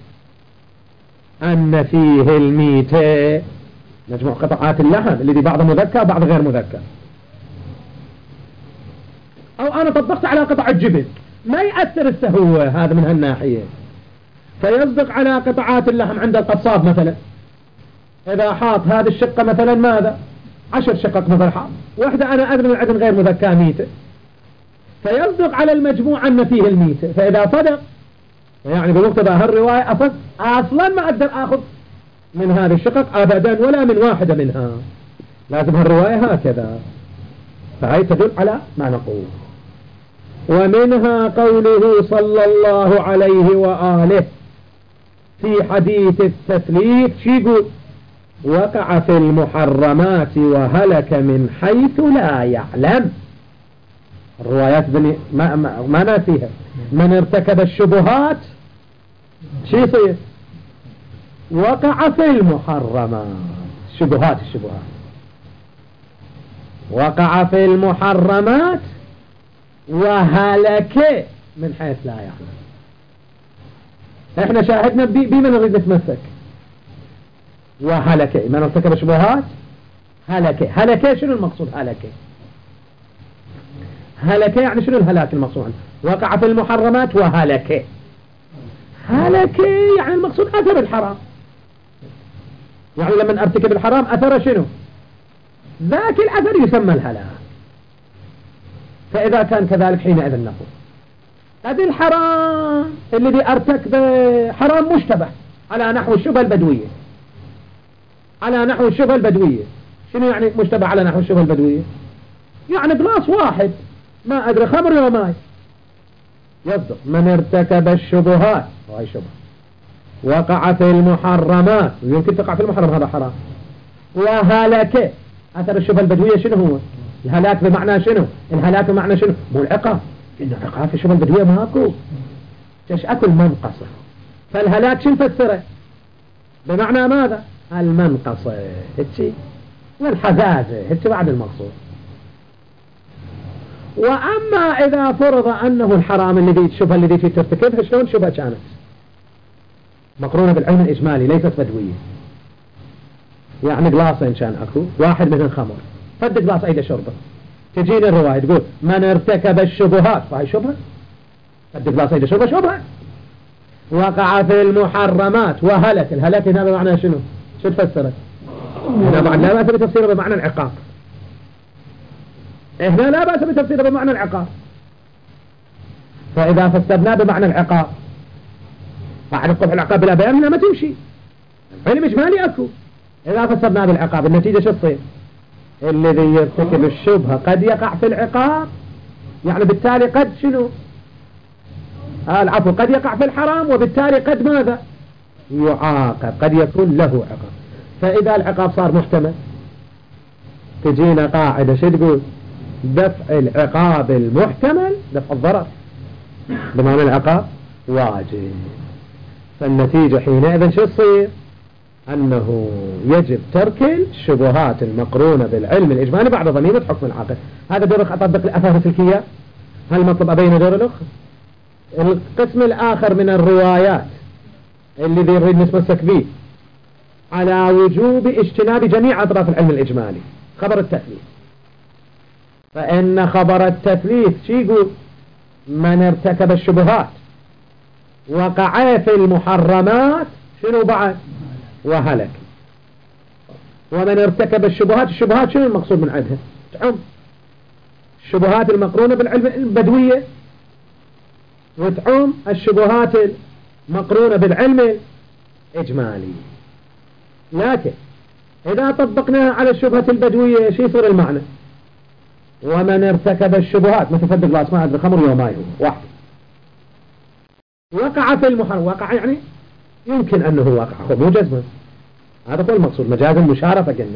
أن فيه الميتة، مجموع قطعات اللحم اللي دي بعض مذكر بعض غير مذكر. أو أنا طبقت على قطع الجبن ما يأثر السهوة هذا من هالناحية، فيصدق على قطعات اللحم عند القصاب مثلا، إذا حاط هذه الشقة مثلا ماذا؟ 10 شقق مثلا حاط واحدة، أنا أدري من عدن غير مذكى ميتة، فيصدق على المجموع أن فيه الميتة، فإذا صدق يعني بمقتضى هالرواية أصلا ما أقدر أخذ من هذا الشقق أبدا ولا من واحدة منها، لازم هالرواية هكذا، فهي تدل على ما نقول. ومنها قوله صلى الله عليه وآله في حديث التثليث يقول وقع في المحرمات وهلك من حيث لا يعلم. الروايات ما ناسيها. من ارتكب الشبهات شو يصير؟ وقع في المحرمات. الشبهات وقع في المحرمات وهلك من حيث لا يعلم. احنا شاهدنا بمن نريد نتمسك. وهلك من ارتكب الشبهات هلك شنو المقصود؟ هلك يعني شنو الهلاك المقصود عنه؟ وقع في المحرمات وهلك يعني المقصود أثر الحرام، يعني لما ارتكب الحرام أثر شنو؟ ذاك الأثر يسمى الهلاك. فإذا كان كذلك حينئذ نقول هذا الحرام الذي ارتكبه حرام مشتبه على نحو الشبهة البدوية. شنو يعني مشتبه على نحو الشبهة البدوية؟ يعني جلاس واحد ما أدري خمر ولا ماء يصدق. من ارتكب الشبهات وهي شبهة وقع في المحرمات، ويمكن تقع في المحرم هذا حرام، وهلك أثر الشبهة البدوية شنو هو؟ الهلاك بمعنى شنو؟ مو العقاب، إنه عقاب في الشبهة البدوية ماكو، أكل منقصة. فالهلاك شنو فسره؟ بمعنى ماذا؟ المنقصة هتشي والحزازة هتشي بعد المقصود. وأما إذا فرض أنه الحرام الشبهة الذي ترتكبها شلون شبهة كانت مقرونة بالعلم الإجمالي ليست بدوية، يعني قلاصين كان أكو واحد مثل خمر فد قلاص أيده شربه، تجينا الرواية تقول من ارتكب الشبهات فهي شبهة، فد قلاص أيده شربه وقع في المحرمات وهلك. الهلك هنا بمعنى شنو تفسرت؟ هنا بعد لا بأس بتفسيره بمعنى العقاب، هنا لا بأس بتفسيره بمعنى العقاب. فإذا فسرناه بمعنى العقاب بعد قبح العقاب بلا بيان هنا ما تمشي، علم إجمالي أكو. إذا فسرناه بالعقاب النتيجة شو تصير؟ الذي يرتكب الشبهة قد يقع في العقاب، يعني بالتالي قد شنو؟ العفو، قد يقع في الحرام، وبالتالي قد ماذا؟ يعاقب، قد يكون له عقاب. فإذا العقاب صار محتمل تجينا قاعدة شو تقول؟ دفع العقاب المحتمل دفع الضرر، بمعنى العقاب واجب. فالنتيجة حينئذ شو تصير؟ أنه يجب ترك الشبهات المقرونة بالعلم الإجمالي بعد ضميمة حكم العاقل. هذا دور أطبق الأثار السلكية. هل مطلب أبين دور الأخ؟ القسم الآخر من الروايات الذي نريد نتمسك به على وجوب اجتناب جميع أطراف العلم الإجمالي خبر التثليث. فإن خبر التثليث شي يقول؟ من ارتكب الشبهات وقع في المحرمات شنو بعد؟ وهلك. ومن ارتكب الشبهات شنو المقصود من عندها؟ تعم الشبهات المقرونة بالعلم البدوية، وتعم الشبهات المقرونة بالعلم الإجمالي. لكن إذا طبقناها على الشبهة البدوية شو يصير المعنى؟ ومن ارتكب الشبهات مثل فد الغلاس ما أدري خمر يوم ماي هو واحد وقع في المحرم. وقع يعني يمكن أنه وقع، هو مو جزمة، هذا هو المقصود، مجاز المشارفة قلنا.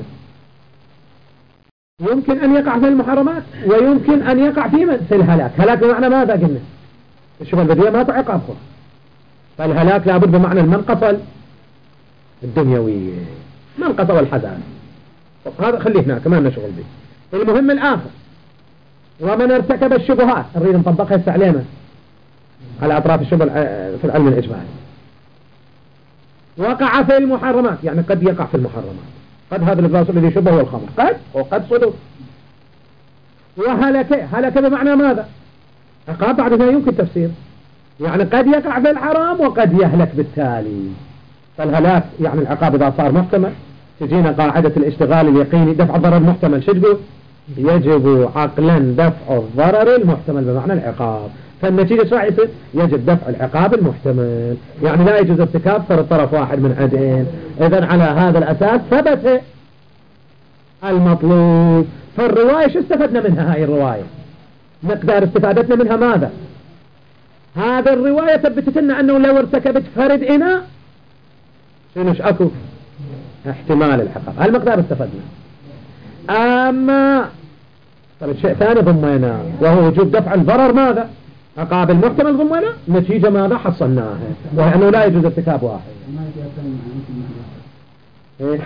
يمكن أن يقع في المحرمات ويمكن أن يقع في الهلاك. هلاك بمعنى ماذا قلنا؟ الشبهة البدوية ما تعقاب، فالهلاك لابد بمعنى المنقصة الدنيوية، منقصة والحزان. هذا خليه هناك ما لنا شغل به. المهم الآخر ومن ارتكب الشبهات نريد نطبقها السعليمة على أطراف الشبهة في العلم الإجمالي. وقع في المحرمات يعني قد يقع في المحرمات، قد هذا الغلاس الذي شبه هو الخمر قد وقد صدق. هلك بمعنى ماذا؟ عقاب بعد ما يمكن تفسير، يعني قد يقع في الحرام وقد يهلك بالتالي. فالهلاك يعني العقاب إذا صار محتمل تجينا قاعدة الاشتغال اليقيني دفع ضرر محتمل شو تقول؟ يجب عقلا دفع الضرر المحتمل بمعنى العقاب. فالنتيجة شو راح يصير؟ يجب دفع العقاب المحتمل، يعني لا يجوز ارتكاب فرض طرف واحد من عدين. إذن على هذا الأساس ثبت المطلوب. فالرواية شو استفدنا منها؟ هاي الرواية مقدار استفادتنا منها ماذا؟ هذا الرواية ثبتت لنا أنه لو ارتكبت فرد إناء شنوش أكو احتمال العقاب، هالمقدار استفدنا. أما طيب شيء ثاني ضمينا وهو وجوب دفع الضرر ماذا؟ عقاب المحتمل ضمينا، نتيجة ماذا حصلناها؟ وهي أنه لا يجوز ارتكاب واحد. إيه؟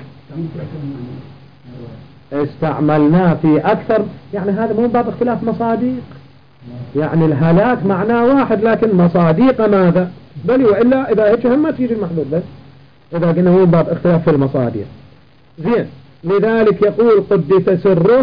استعملناه في أكثر، يعني هذا مو باب اختلاف مصاديق، يعني الهلاك معناه واحد لكن مصاديق ماذا؟ بل وإلا إذا هيك هم ما تيجي المحذور، بس إذا قلنا مو باب اختلاف في المصاديق. زين، لذلك يقول قدس سره.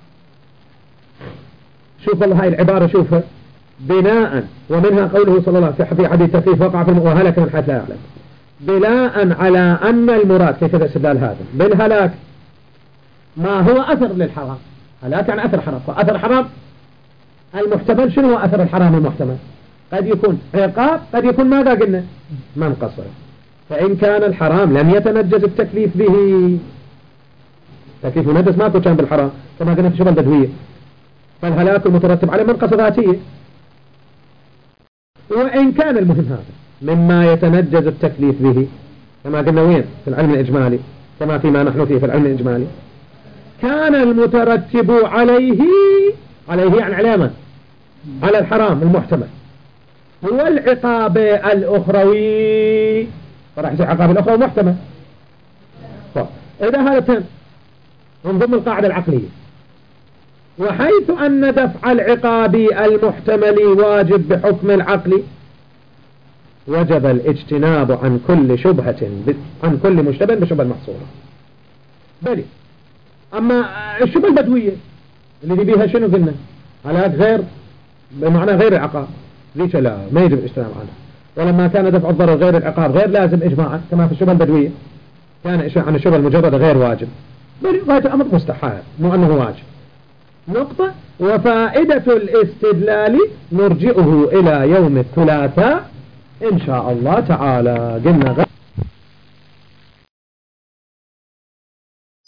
شوف الله هاي العبارة شوفها، بناء ومنها قوله صلى الله عليه وسلم في حديث تخفيف وقع في وهلك من حيث لا يعلم، بناء على أن المراد كيف الاستدلال هذا بالهلاك ما هو أثر للحرام. هلاك عن أثر حرام، وأثر حرام المحتمل شنو هو أثر الحرام المحتمل؟ قد يكون عقاب، قد يكون ماذا قلنا؟ منقصة. فإن كان الحرام لم يتنجز التكليف به، تكليف منجز ماكو كان بالحرام كما قلنا في شبه البدوية، فالهلاك المترتب على منقصة ذاتية. وإن كان المهم هذا مما يتنجز التكليف به كما قلنا وين؟ في العلم الإجمالي، كما فيما نحن فيه في العلم الإجمالي، كان المترتب عليه يعني علامة على الحرام المحتمل والعقاب الأخروي، فراح يصير عقاب الأخروي محتمل. إذا هذا تم من ضمن القاعدة العقلية، وحيث أن دفع العقاب المحتمل واجب بحكم العقل وجب الاجتناب عن كل شبهة عن كل مشتبه بشبهة المحصورة. بلي أما الشبهة البدوية اللي بيها شنو قلنا؟ هلاك غير بمعنى غير العقاب، ليش لا ما يجب الاجتناب عنها. ولما كان دفع الضرر غير العقاب غير لازم إجماعا كما في الشبهة البدوية، كان عن الشبهة المجردة غير واجب، بل غاية الأمر مستحال مو أنه واجب. نقطة. وفائدة الاستدلال نرجئه إلى يوم الثلاثاء إن شاء الله تعالى. قلنا